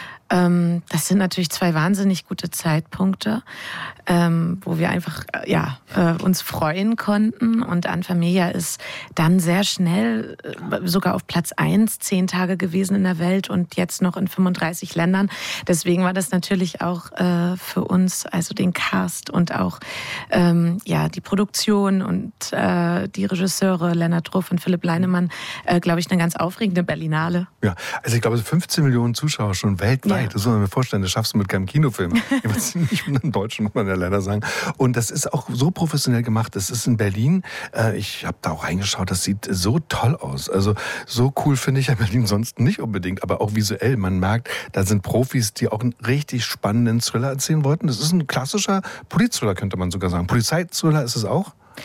Das sind natürlich zwei wahnsinnig gute Zeitpunkte, ähm, wo wir einfach ja, äh, uns freuen konnten. Und Unfamiliar ist dann sehr schnell äh, sogar auf Platz eins, zehn Tage gewesen in der Welt und jetzt noch in fünfunddreißig Ländern. Deswegen war das natürlich auch äh, für uns, also den Cast und auch ähm, ja, die Produktion und äh, die Regisseure Lennart Ruff und Philipp Leinemann, äh, glaube ich, eine ganz aufregende Berlinale. Ja, also ich glaube, fünfzehn Millionen Zuschauer schon weltweit. Ja. Das muss man mir vorstellen, das schaffst du mit keinem Kinofilm. Nicht mit einem Deutschen, muss man ja leider sagen. Und das ist auch so professionell gemacht. Das ist in Berlin. Ich habe da auch reingeschaut. Das sieht so toll aus. Also so cool finde ich ja Berlin sonst nicht unbedingt, aber auch visuell. Man merkt, da sind Profis, die auch einen richtig spannenden Thriller erzählen wollten. Das ist ein klassischer Politthriller, könnte man sogar sagen. Polizeithriller ist es auch?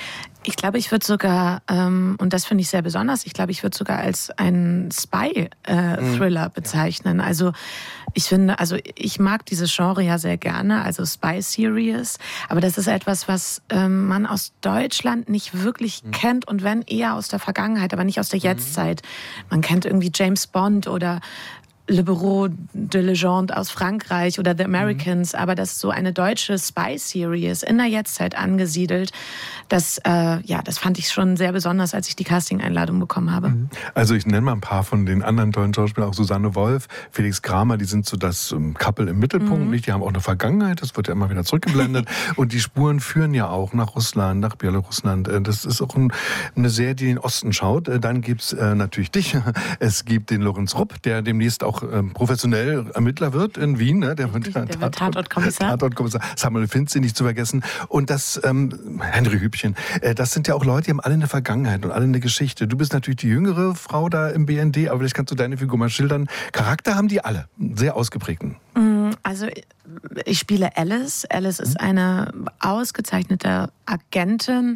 Ich glaube, ich würde sogar, ähm, und das finde ich sehr besonders, ich glaube, ich würde sogar als einen Spy-Thriller äh, mhm. bezeichnen. Also ich finde, also ich mag dieses Genre ja sehr gerne, also Spy-Series, aber das ist etwas, was ähm, man aus Deutschland nicht wirklich mhm. kennt und wenn eher aus der Vergangenheit, aber nicht aus der Jetztzeit. Mhm. Man kennt irgendwie James Bond oder Le Bureau de Legende aus Frankreich oder The Americans, mhm. aber das ist so eine deutsche Spy-Series in der Jetztzeit angesiedelt. Das, äh, ja, das fand ich schon sehr besonders, als ich die Casting-Einladung bekommen habe. Mhm. Also ich nenne mal ein paar von den anderen tollen Schauspielern, auch Susanne Wolf, Felix Kramer, die sind so das um, Couple im Mittelpunkt, mhm. nicht? Die haben auch eine Vergangenheit, das wird ja immer wieder zurückgeblendet. Und die Spuren führen ja auch nach Russland, nach Belarusland. Das ist auch ein, eine Serie, die in den Osten schaut. Dann gibt's äh, natürlich dich. Es gibt den Lorenz Rupp, der demnächst auch ähm, professionell Ermittler wird in Wien. Ne? Der, der, der wird Tatortkommissar. Tatortkommissar. Samuel Finzi nicht zu vergessen. Und das ähm, Henry Hübchen. Äh, das sind ja auch Leute, die haben alle eine Vergangenheit und alle eine Geschichte. Du bist natürlich die jüngere Frau da im B N D, aber vielleicht kannst du deine Figur mal schildern. Charakter haben die alle, sehr ausgeprägten. Also ich spiele Alice. Alice ist eine ausgezeichnete Agentin,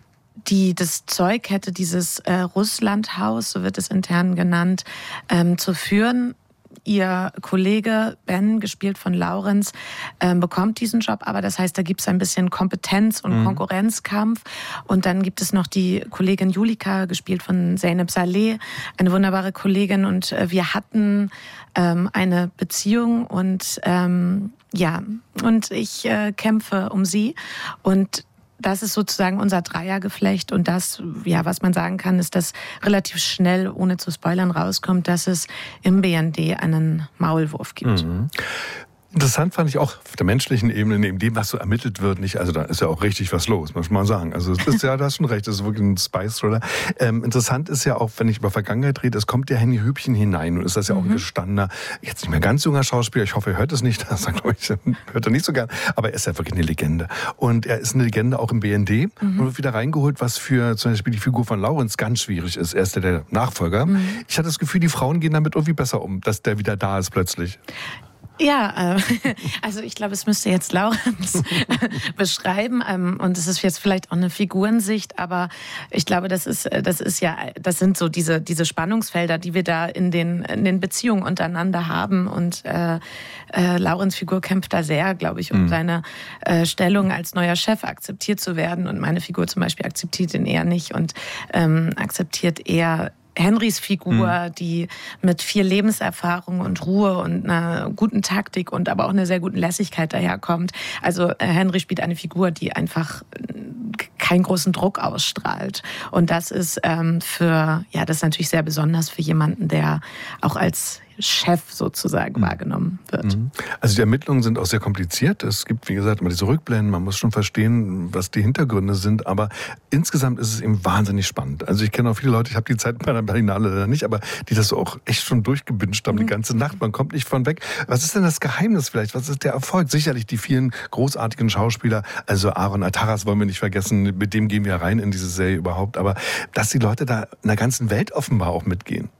die das Zeug hätte, dieses äh, Russlandhaus, so wird es intern genannt, ähm, zu führen. Ihr Kollege Ben, gespielt von Laurenz, äh, bekommt diesen Job, aber das heißt, da gibt es ein bisschen Kompetenz- und mhm. Konkurrenzkampf. Und dann gibt es noch die Kollegin Julika, gespielt von Zeynep Saleh, eine wunderbare Kollegin. Und äh, wir hatten ähm, eine Beziehung und ähm, ja, und ich äh, kämpfe um sie. Und das ist sozusagen unser Dreiergeflecht und das, ja, was man sagen kann, ist, dass relativ schnell, ohne zu spoilern, rauskommt, dass es im B N D einen Maulwurf gibt. Mhm. Interessant fand ich auch auf der menschlichen Ebene, neben dem, was so ermittelt wird, nicht, also da ist ja auch richtig was los, muss man sagen. Also es ist ja, du hast schon recht, das ist wirklich ein Spice-Thriller. Ähm, interessant ist ja auch, wenn ich über Vergangenheit rede, es kommt der Henny Hübchen hinein und ist das ja auch mhm. ein gestandener, jetzt nicht mehr ganz junger Schauspieler, ich hoffe, er hört es nicht, das glaube ich, hört er nicht so gern, aber er ist ja wirklich eine Legende. Und er ist eine Legende auch im B N D mhm. und wird wieder reingeholt, was für zum Beispiel die Figur von Laurenz ganz schwierig ist. Er ist ja der Nachfolger. Mhm. Ich hatte das Gefühl, die Frauen gehen damit irgendwie besser um, dass der wieder da ist plötzlich. Ja, äh, also ich glaube, es müsste jetzt Laurenz beschreiben ähm, und es ist jetzt vielleicht auch eine Figurensicht, aber ich glaube, das ist, das ist ja, das sind so diese diese Spannungsfelder, die wir da in den in den Beziehungen untereinander haben und äh, äh, Laurenz' Figur kämpft da sehr, glaube ich, um mhm. seine äh, Stellung als neuer Chef akzeptiert zu werden und meine Figur zum Beispiel akzeptiert ihn eher nicht und ähm, akzeptiert eher Henrys Figur, mhm. die mit viel Lebenserfahrung und Ruhe und einer guten Taktik und aber auch einer sehr guten Lässigkeit daherkommt. Also äh, Henry spielt eine Figur, die einfach keinen großen Druck ausstrahlt. Und das ist ähm, für, ja, das ist natürlich sehr besonders für jemanden, der auch als Chef sozusagen wahrgenommen wird. Also die Ermittlungen sind auch sehr kompliziert. Es gibt, wie gesagt, immer diese Rückblenden. Man muss schon verstehen, was die Hintergründe sind. Aber insgesamt ist es eben wahnsinnig spannend. Also ich kenne auch viele Leute, ich habe die Zeit bei der Berlinale leider nicht, aber die das so auch echt schon durchgebinged haben, mhm. die ganze Nacht. Man kommt nicht von weg. Was ist denn das Geheimnis vielleicht? Was ist der Erfolg? Sicherlich die vielen großartigen Schauspieler. Also Aaron Ataras wollen wir nicht vergessen. Mit dem gehen wir rein in diese Serie überhaupt. Aber dass die Leute da in der ganzen Welt offenbar auch mitgehen.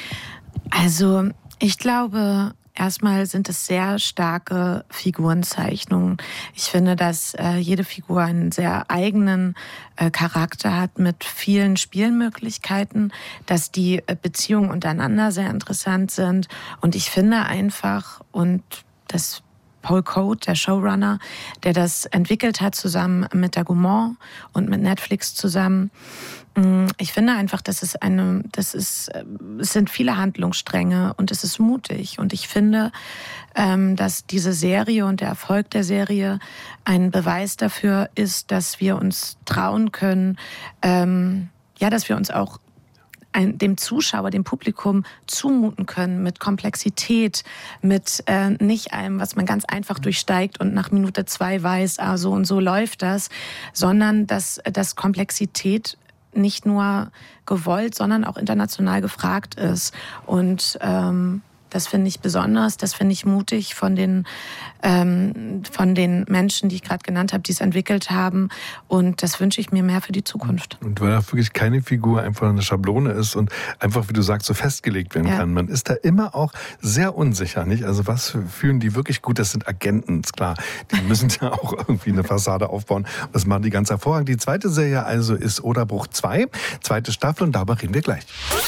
Also ich glaube, erstmal sind es sehr starke Figurenzeichnungen. Ich finde, dass äh, jede Figur einen sehr eigenen äh, Charakter hat mit vielen Spielmöglichkeiten, dass die äh, Beziehungen untereinander sehr interessant sind. Und ich finde einfach, und das Paul Code, der Showrunner, der das entwickelt hat, zusammen mit der Gaumont und mit Netflix zusammen. Ich finde einfach, dass es eine, das ist, es sind viele Handlungsstränge und es ist mutig. Und ich finde, dass diese Serie und der Erfolg der Serie ein Beweis dafür ist, dass wir uns trauen können, ja, dass wir uns auch dem Zuschauer, dem Publikum zumuten können mit Komplexität, mit äh, nicht einem, was man ganz einfach durchsteigt und nach Minute zwei weiß, ah, so und so läuft das, sondern dass, dass Komplexität nicht nur gewollt, sondern auch international gefragt ist. Und ähm, Das finde ich besonders, das finde ich mutig von den, ähm, von den Menschen, die ich gerade genannt habe, die es entwickelt haben. Und das wünsche ich mir mehr für die Zukunft. Und weil da wirklich keine Figur einfach eine Schablone ist und einfach, wie du sagst, so festgelegt werden ja. kann. Man ist da immer auch sehr unsicher, nicht? Also was fühlen die wirklich gut? Das sind Agenten, ist klar. Die müssen ja auch irgendwie eine Fassade aufbauen. Das machen die ganz hervorragend. Die zweite Serie also ist Oderbruch zwei, zweite Staffel, und darüber reden wir gleich.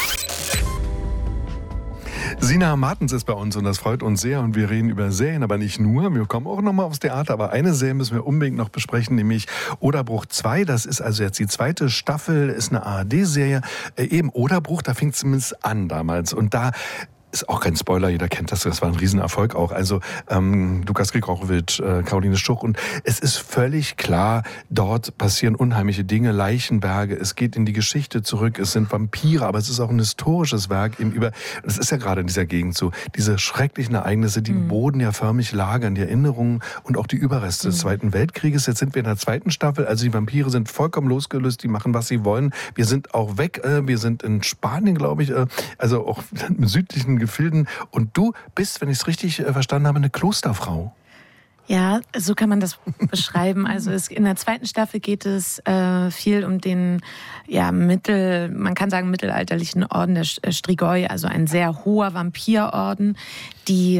Sina Martens ist bei uns und das freut uns sehr, und wir reden über Serien, aber nicht nur. Wir kommen auch nochmal aufs Theater, aber eine Serie müssen wir unbedingt noch besprechen, nämlich Oderbruch zwei. Das ist also jetzt die zweite Staffel, ist eine A R D-Serie. Äh, eben Oderbruch, da fing es zumindest an damals, und da ist auch kein Spoiler, jeder kennt das, das war ein Riesenerfolg auch. Also ähm, Lukas Gregorowitsch, äh, Caroline Stuch, und es ist völlig klar, dort passieren unheimliche Dinge, Leichenberge, es geht in die Geschichte zurück, es sind Vampire, aber es ist auch ein historisches Werk eben über, das ist ja gerade in dieser Gegend so, diese schrecklichen Ereignisse, die im mhm. Boden ja förmlich lagern, die Erinnerungen und auch die Überreste mhm. des Zweiten Weltkrieges. Jetzt sind wir in der zweiten Staffel, also die Vampire sind vollkommen losgelöst, die machen, was sie wollen. Wir sind auch weg, äh, wir sind in Spanien, glaube ich, äh, also auch im südlichen Gefilden. Und du bist, wenn ich es richtig verstanden habe, eine Klosterfrau. Ja, so kann man das beschreiben. Also es, in der zweiten Staffel geht es äh, viel um den ja, Mittel, man kann sagen mittelalterlichen Orden der Strigoi, also ein sehr hoher Vampirorden, die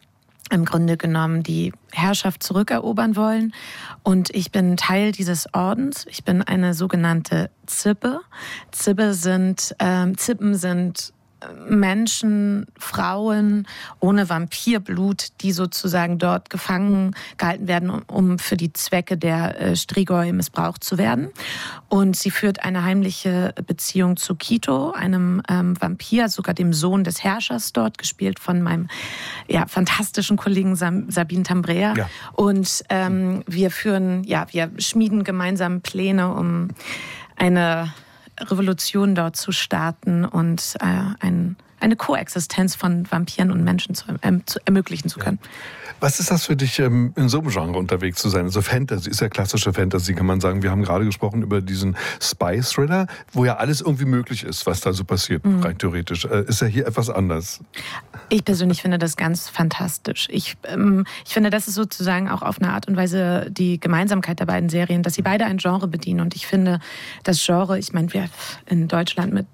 im Grunde genommen die Herrschaft zurückerobern wollen. Und ich bin Teil dieses Ordens. Ich bin eine sogenannte Zippe. Zippe sind, äh, Zippen sind Menschen, Frauen ohne Vampirblut, die sozusagen dort gefangen gehalten werden, um, um für die Zwecke der äh, Strigoi missbraucht zu werden. Und sie führt eine heimliche Beziehung zu Quito, einem ähm, Vampir, sogar dem Sohn des Herrschers dort, gespielt von meinem ja, fantastischen Kollegen Sam, Sabine Tambrea. Ja. Und ähm, wir führen, ja, wir schmieden gemeinsam Pläne, um eine Revolution dort zu starten und äh, ein, eine Koexistenz von Vampiren und Menschen zu, äh, zu ermöglichen zu können. Ja. Was ist das für dich, ähm, in so einem Genre unterwegs zu sein? Also Fantasy ist ja klassische Fantasy, kann man sagen. Wir haben gerade gesprochen über diesen Spy-Thriller, wo ja alles irgendwie möglich ist, was da so passiert, mhm. rein theoretisch. Äh, ist ja hier etwas anders. Ich persönlich finde das ganz fantastisch. Ich, ähm, ich finde, das ist sozusagen auch auf eine Art und Weise die Gemeinsamkeit der beiden Serien, dass sie beide ein Genre bedienen. Und ich finde, das Genre, ich meine, wir in Deutschland mit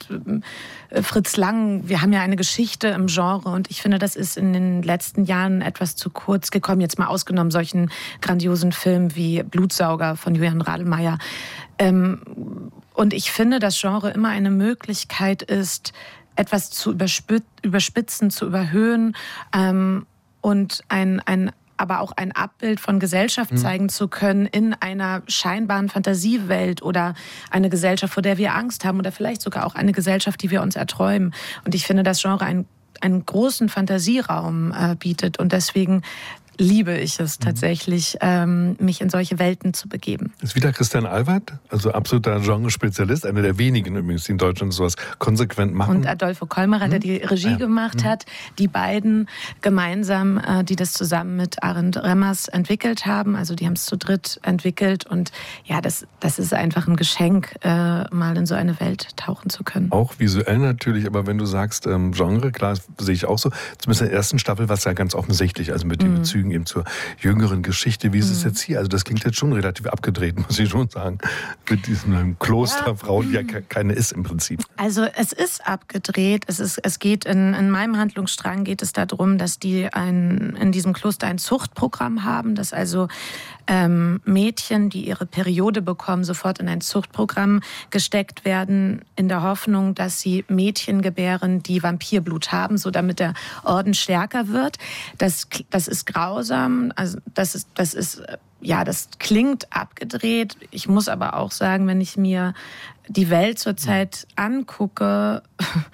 äh, Fritz Lang, wir haben ja eine Geschichte im Genre, und ich finde, das ist in den letzten Jahren etwas zu kurz gekommen, jetzt mal ausgenommen solchen grandiosen Filmen wie Blutsauger von Julian Radelmeier. Ähm, und ich finde, dass Genre immer eine Möglichkeit ist, etwas zu überspitzen, zu überhöhen ähm, und ein, ein, aber auch ein Abbild von Gesellschaft zeigen mhm. zu können in einer scheinbaren Fantasiewelt oder eine Gesellschaft, vor der wir Angst haben, oder vielleicht sogar auch eine Gesellschaft, die wir uns erträumen. Und ich finde, dass Genre ein einen großen Fantasieraum äh, bietet, und deswegen liebe ich es tatsächlich, ähm, mich in solche Welten zu begeben. Ist wieder Christian Alward, also absoluter Genrespezialist, einer der wenigen übrigens, die in Deutschland sowas konsequent machen. Und Adolfo Kolmerer, hm? der die Regie ja. gemacht hm. hat. Die beiden gemeinsam, äh, die das zusammen mit Arend Remmers entwickelt haben. Also die haben es zu dritt entwickelt, und ja, das, das ist einfach ein Geschenk, äh, mal in so eine Welt tauchen zu können. Auch visuell natürlich, aber wenn du sagst ähm, Genre, klar, sehe ich auch so. Zumindest in der ersten Staffel war es ja ganz offensichtlich, also mit den hm. Bezügen eben zur jüngeren Geschichte. Wie ist es jetzt hier? Also das klingt jetzt schon relativ abgedreht, muss ich schon sagen. Mit diesem Klosterfrau, die ja keine ist im Prinzip. Also es ist abgedreht. Es, ist, es geht in, in meinem Handlungsstrang geht es darum, dass die ein, in diesem Kloster ein Zuchtprogramm haben, dass also ähm, Mädchen, die ihre Periode bekommen, sofort in ein Zuchtprogramm gesteckt werden, in der Hoffnung, dass sie Mädchen gebären, die Vampirblut haben, so damit der Orden stärker wird. Das, das ist grausam. Also das ist, das ist, ja, das klingt abgedreht. Ich muss aber auch sagen, wenn ich mir die Welt zurzeit angucke,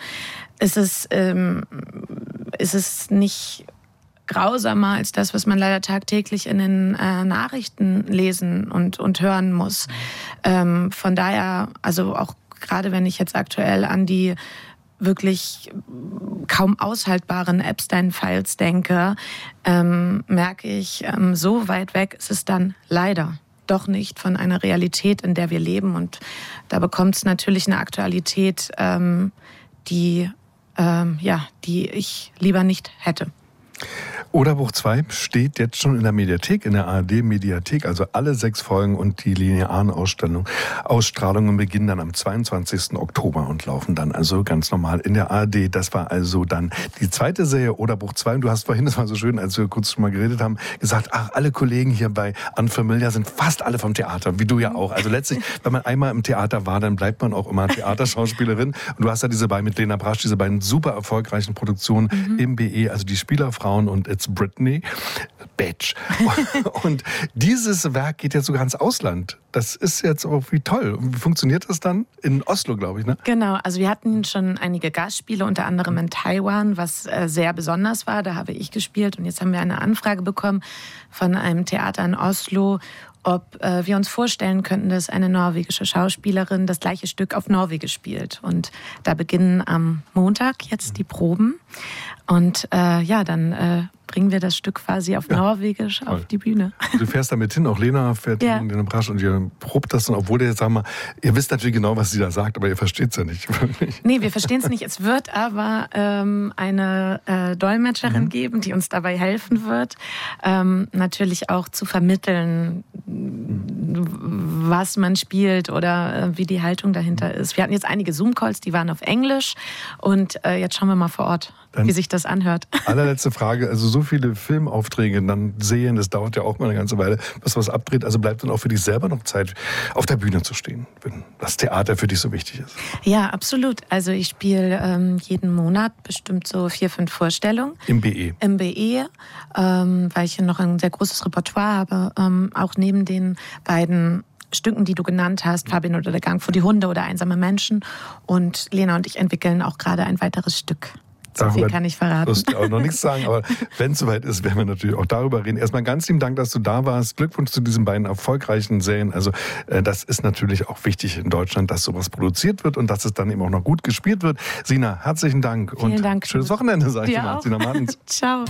ist es, ähm, ist es nicht grausamer als das, was man leider tagtäglich in den äh, Nachrichten lesen und, und hören muss. Ähm, von daher, also auch gerade wenn ich jetzt aktuell an die wirklich kaum aushaltbaren Epstein-Files denke, ähm, merke ich, ähm, so weit weg ist es dann leider doch nicht von einer Realität, in der wir leben. Und da bekommt es natürlich eine Aktualität, ähm, die ähm, ja, die ich lieber nicht hätte. Oderbruch zwei steht jetzt schon in der Mediathek, in der A R D-Mediathek, also alle sechs Folgen und die linearen Ausstellungen, Ausstrahlungen beginnen dann am zweiundzwanzigsten Oktober und laufen dann also ganz normal in der A R D. Das war also dann die zweite Serie, Oderbruch zwei. Und du hast vorhin, das war so schön, als wir kurz schon mal geredet haben, gesagt, ach, alle Kollegen hier bei Unfamiliar sind fast alle vom Theater, wie du ja auch. Also letztlich, wenn man einmal im Theater war, dann bleibt man auch immer Theaterschauspielerin. Und du hast ja diese beiden mit Lena Brasch, diese beiden super erfolgreichen Produktionen mhm. im B E, also die Spielerfrauen und It's Britney, Bitch. Und dieses Werk geht jetzt sogar ins Ausland. Das ist jetzt auch wie toll. Und wie funktioniert das dann? In Oslo, glaube ich, ne? Genau, also wir hatten schon einige Gastspiele, unter anderem in Taiwan, was äh, sehr besonders war. Da habe ich gespielt und jetzt haben wir eine Anfrage bekommen von einem Theater in Oslo, ob äh, wir uns vorstellen könnten, dass eine norwegische Schauspielerin das gleiche Stück auf Norwegisch spielt. Und da beginnen am Montag jetzt die Proben. Und äh, ja, dann äh, bringen wir das Stück quasi auf ja, Norwegisch toll. Auf die Bühne. Du fährst da mit hin, auch Lena fährt ja. hin, Lena Brasch, und ihr probt das dann, obwohl ihr jetzt, sagen wir mal, ihr wisst natürlich genau, was sie da sagt, aber ihr versteht es ja nicht. Nee, wir verstehen es nicht. Es wird aber ähm, eine äh, Dolmetscherin mhm. geben, die uns dabei helfen wird, ähm, natürlich auch zu vermitteln, was man spielt oder äh, wie die Haltung dahinter ist. Wir hatten jetzt einige Zoom-Calls, die waren auf Englisch, und äh, jetzt schauen wir mal vor Ort, dann wie sich das anhört. Allerletzte Frage, also so viele Filmaufträge dann sehen, das dauert ja auch mal eine ganze Weile, was was abdreht, also bleibt dann auch für dich selber noch Zeit, auf der Bühne zu stehen, wenn das Theater für dich so wichtig ist? Ja, absolut. Also ich spiele ähm, jeden Monat bestimmt so vier, fünf Vorstellungen. Im B E? Im B E, ähm, weil ich hier noch ein sehr großes Repertoire habe, ähm, auch neben den beiden Stücken, die du genannt hast, Fabian oder der Gang vor die Hunde oder Einsame Menschen. Und Lena und ich entwickeln auch gerade ein weiteres Stück. So darüber viel kann ich verraten. Du musst auch noch nichts sagen, aber wenn es soweit ist, werden wir natürlich auch darüber reden. Erstmal ganz lieben Dank, dass du da warst. Glückwunsch zu diesen beiden erfolgreichen Serien. Also äh, das ist natürlich auch wichtig in Deutschland, dass sowas produziert wird und dass es dann eben auch noch gut gespielt wird. Sina, herzlichen Dank. Vielen und Dank. Schönes Wochenende, sag ich dir mal. Sina Martens. Ciao.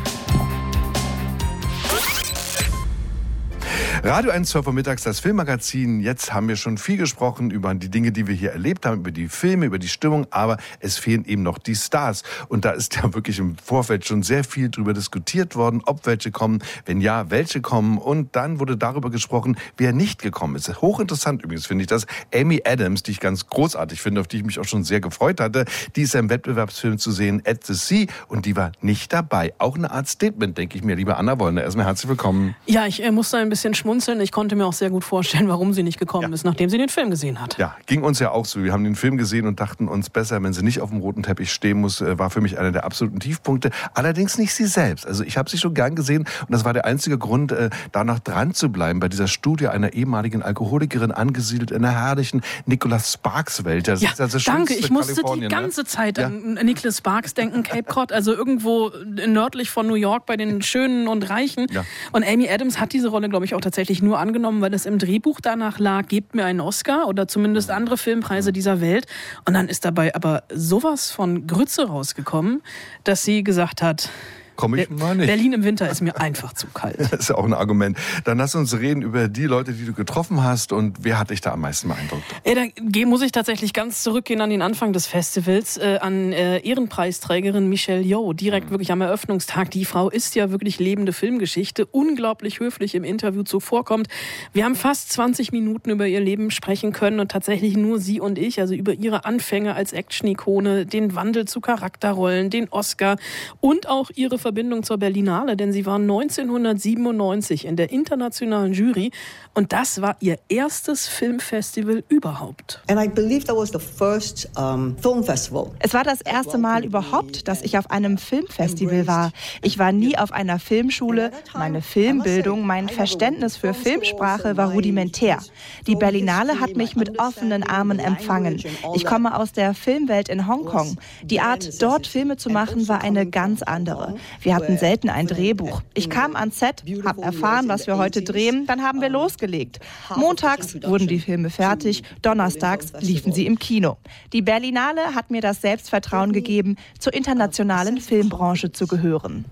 Radio eins, zwölf Uhr mittags, das Filmmagazin. Jetzt haben wir schon viel gesprochen über die Dinge, die wir hier erlebt haben, über die Filme, über die Stimmung, aber es fehlen eben noch die Stars. Und da ist ja wirklich im Vorfeld schon sehr viel drüber diskutiert worden, ob welche kommen, wenn ja, welche kommen. Und dann wurde darüber gesprochen, wer nicht gekommen ist. Hochinteressant übrigens finde ich das. Amy Adams, die ich ganz großartig finde, auf die ich mich auch schon sehr gefreut hatte, die ist ja im Wettbewerbsfilm zu sehen, At the Sea, und die war nicht dabei. Auch eine Art Statement, denke ich mir. Liebe Anna Wollner, erstmal herzlich willkommen. Ja, ich äh, musste ein bisschen schmunzeln. Ich konnte mir auch sehr gut vorstellen, warum sie nicht gekommen ja. ist, nachdem sie den Film gesehen hat. Ja, ging uns ja auch so. Wir haben den Film gesehen und dachten uns, besser, wenn sie nicht auf dem roten Teppich stehen muss, war für mich einer der absoluten Tiefpunkte. Allerdings nicht sie selbst. Also ich habe sie schon gern gesehen und das war der einzige Grund, danach dran zu bleiben, bei dieser Studie einer ehemaligen Alkoholikerin, angesiedelt in der herrlichen Nicholas Sparks-Welt. Das ja, ist also danke. Ich musste die ganze ne? Zeit ja. an Nicholas Sparks denken, Cape Cod, also irgendwo nördlich von New York bei den Schönen und Reichen. Ja. Und Amy Adams hat diese Rolle, glaube ich, auch tatsächlich nur angenommen, weil es im Drehbuch danach lag, gebt mir einen Oscar oder zumindest andere Filmpreise dieser Welt. Und dann ist dabei aber sowas von Grütze rausgekommen, dass sie gesagt hat, Komm ich mal nicht. Berlin im Winter ist mir einfach zu kalt. Das ist ja auch ein Argument. Dann lass uns reden über die Leute, die du getroffen hast, und wer hat dich da am meisten beeindruckt? Äh, da muss ich tatsächlich ganz zurückgehen an den Anfang des Festivals, äh, an äh, Ehrenpreisträgerin Michelle Yeoh, direkt mhm. wirklich am Eröffnungstag. Die Frau ist ja wirklich lebende Filmgeschichte, unglaublich höflich im Interview zuvorkommt. Wir haben fast zwanzig Minuten über ihr Leben sprechen können und tatsächlich nur sie und ich, also über ihre Anfänge als Action-Ikone, den Wandel zu Charakterrollen, den Oscar und auch ihre Verbindung zur Berlinale, denn sie war neunzehnhundertsiebenundneunzig in der internationalen Jury und das war ihr erstes Filmfestival überhaupt. And I believe that was the first um, film festival. Es war das erste Mal überhaupt, dass ich auf einem Filmfestival war. Ich war nie auf einer Filmschule. Meine Filmbildung, mein Verständnis für Filmsprache war rudimentär. Die Berlinale hat mich mit offenen Armen empfangen. Ich komme aus der Filmwelt in Hongkong. Die Art, dort Filme zu machen, war eine ganz andere. Wir hatten selten ein Drehbuch. Ich kam ans Set, habe erfahren, was wir heute drehen, dann haben wir losgelegt. Montags wurden die Filme fertig, donnerstags liefen sie im Kino. Die Berlinale hat mir das Selbstvertrauen gegeben, zur internationalen Filmbranche zu gehören.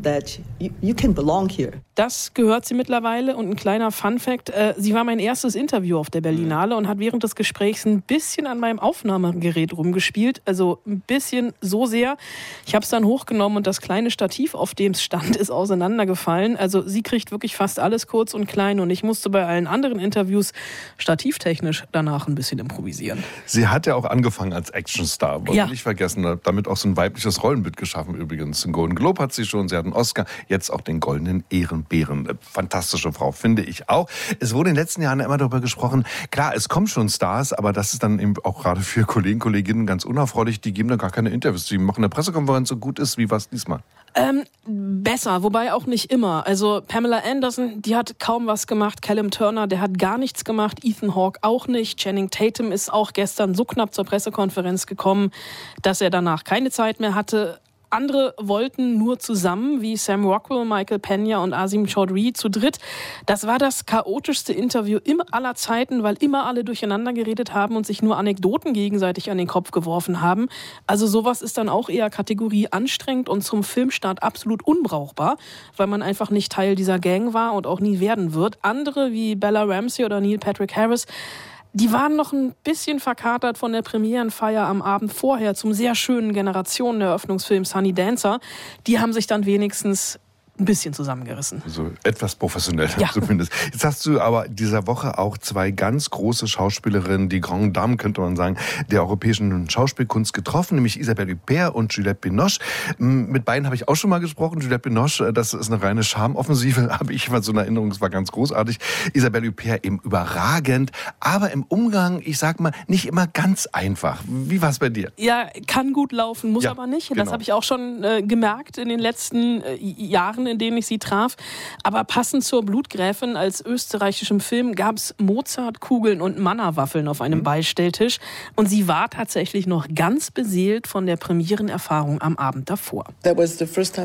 Das gehört sie mittlerweile. Und ein kleiner Funfact, äh, sie war mein erstes Interview auf der Berlinale und hat während des Gesprächs ein bisschen an meinem Aufnahmegerät rumgespielt. Also ein bisschen so sehr. Ich habe es dann hochgenommen und das kleine Stativ, auf dem es stand, ist auseinandergefallen. Also sie kriegt wirklich fast alles kurz und klein und ich musste bei allen anderen Interviews stativtechnisch danach ein bisschen improvisieren. Sie hat ja auch angefangen als Actionstar, wollen ja. wir nicht vergessen. Damit auch so ein weibliches Rollenbild geschaffen übrigens. Den Golden Globe hat sie schon, sie hat einen Oscar, jetzt auch den Goldenen Ehrenbären. Fantastische Frau, finde ich auch. Es wurde in den letzten Jahren immer darüber gesprochen, klar, es kommen schon Stars, aber das ist dann eben auch gerade für Kollegen, Kolleginnen ganz unerfreulich, die geben dann gar keine Interviews. Die machen eine Pressekonferenz so gut ist, wie war es diesmal? Ähm, besser, wobei auch nicht immer. Also Pamela Anderson, die hat kaum was gemacht. Callum Turner, der hat gar nichts gemacht. Ethan Hawke auch nicht. Channing Tatum ist auch gestern so knapp zur Pressekonferenz gekommen, dass er danach keine Zeit mehr hatte. Andere wollten nur zusammen, wie Sam Rockwell, Michael Pena und Azim Chaudhry zu dritt. Das war das chaotischste Interview aller Zeiten, weil immer alle durcheinander geredet haben und sich nur Anekdoten gegenseitig an den Kopf geworfen haben. Also sowas ist dann auch eher Kategorie anstrengend und zum Filmstart absolut unbrauchbar, weil man einfach nicht Teil dieser Gang war und auch nie werden wird. Andere wie Bella Ramsey oder Neil Patrick Harris, die waren noch ein bisschen verkatert von der Premierenfeier am Abend vorher zum sehr schönen Generationen-Eröffnungsfilm Sunny Dancer. Die haben sich dann wenigstens ein bisschen zusammengerissen. So etwas professioneller ja. zumindest. Jetzt hast du aber dieser Woche auch zwei ganz große Schauspielerinnen, die Grande Dame, könnte man sagen, der europäischen Schauspielkunst getroffen, nämlich Isabelle Huppert und Juliette Binoche. Mit beiden habe ich auch schon mal gesprochen. Juliette Binoche, das ist eine reine Charmoffensive, habe ich mal so eine Erinnerung, es war ganz großartig. Isabelle Huppert eben überragend, aber im Umgang, ich sag mal, nicht immer ganz einfach. Wie war es bei dir? Ja, kann gut laufen, muss ja, aber nicht. Genau. Das habe ich auch schon äh, gemerkt in den letzten äh, Jahren, in denen ich sie traf. Aber passend zur Blutgräfin als österreichischem Film gab es Mozartkugeln und Manna-Waffeln auf einem mhm. Beistelltisch. Und sie war tatsächlich noch ganz beseelt von der Premierenerfahrung am Abend davor. Es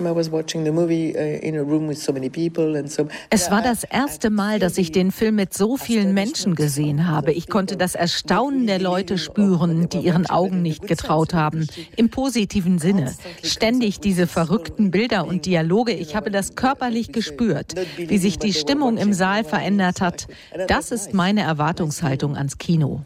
war das erste Mal, dass ich den Film mit so vielen Menschen gesehen habe. Ich konnte das Erstaunen der Leute spüren, die ihren Augen nicht getraut haben. Im positiven Sinne. Ständig diese verrückten Bilder und Dialoge. Ich habe das körperlich gespürt, wie sich die Stimmung im Saal verändert hat. Das ist meine Erwartungshaltung ans Kino.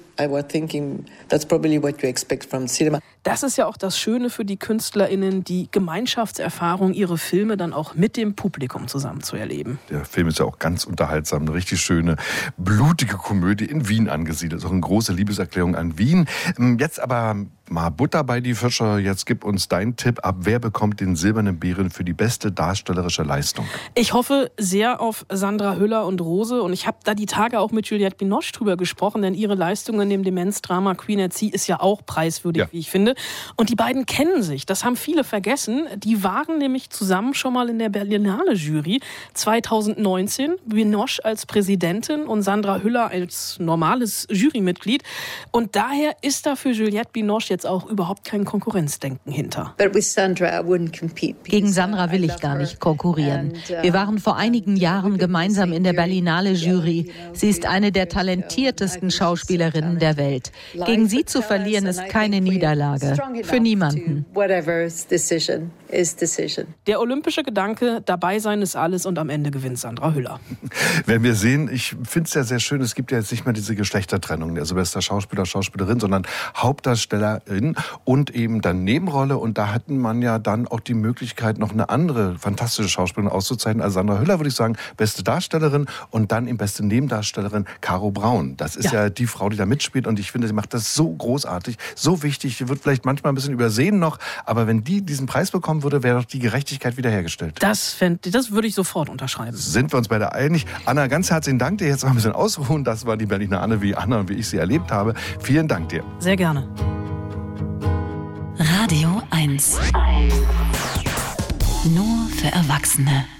Das ist ja auch das Schöne für die KünstlerInnen, die Gemeinschaftserfahrung, ihre Filme dann auch mit dem Publikum zusammen zu erleben. Der Film ist ja auch ganz unterhaltsam, eine richtig schöne, blutige Komödie in Wien angesiedelt. Auch eine große Liebeserklärung an Wien. Jetzt aber mal Butter bei die Fische. Jetzt gib uns deinen Tipp ab. Wer bekommt den Silbernen Bären für die beste darstellerische Leistung? Ich hoffe sehr auf Sandra Hüller und Rose. Und ich habe da die Tage auch mit Juliette Binoche drüber gesprochen, denn ihre Leistung in dem Demenzdrama Queen at Sea ist ja auch preiswürdig, ja. wie ich finde. Und die beiden kennen sich. Das haben viele vergessen. Die waren nämlich zusammen schon mal in der Berlinale Jury zweitausendneunzehn. Binoche als Präsidentin und Sandra Hüller als normales Jurymitglied. Und daher ist da für Juliette Binoche jetzt auch überhaupt kein Konkurrenzdenken hinter. Gegen Sandra will ich gar nicht konkurrieren. Wir waren vor einigen Jahren gemeinsam in der Berlinale Jury. Sie ist eine der talentiertesten Schauspielerinnen der Welt. Gegen sie zu verlieren ist keine Niederlage. Für niemanden. Der olympische Gedanke, dabei sein ist alles und am Ende gewinnt Sandra Hüller. Wenn wir sehen, ich finde es ja sehr schön, es gibt ja jetzt nicht mehr diese Geschlechtertrennung, also bester Schauspieler, Schauspielerin, sondern Hauptdarstellerin und eben dann Nebenrolle. Und da hatten man ja dann auch die Möglichkeit, noch eine andere fantastische Schauspielerin auszuzeichnen. Also Sandra Hüller würde ich sagen, beste Darstellerin und dann eben beste Nebendarstellerin Caro Braun. Das ist ja. ja die Frau, die da mitspielt und ich finde, sie macht das so großartig, so wichtig, die wird vielleicht manchmal ein bisschen übersehen noch, aber wenn die diesen Preis bekommen würde, wäre doch die Gerechtigkeit wiederhergestellt. Das, fänd, das würde ich sofort unterschreiben. Sind wir uns beide einig. Anna, ganz herzlichen Dank dir. Jetzt noch ein bisschen ausruhen. Das war die Berliner Anne, wie Anna und wie ich sie erlebt habe. Vielen Dank dir. Sehr gerne. Radio eins. Nur für Erwachsene.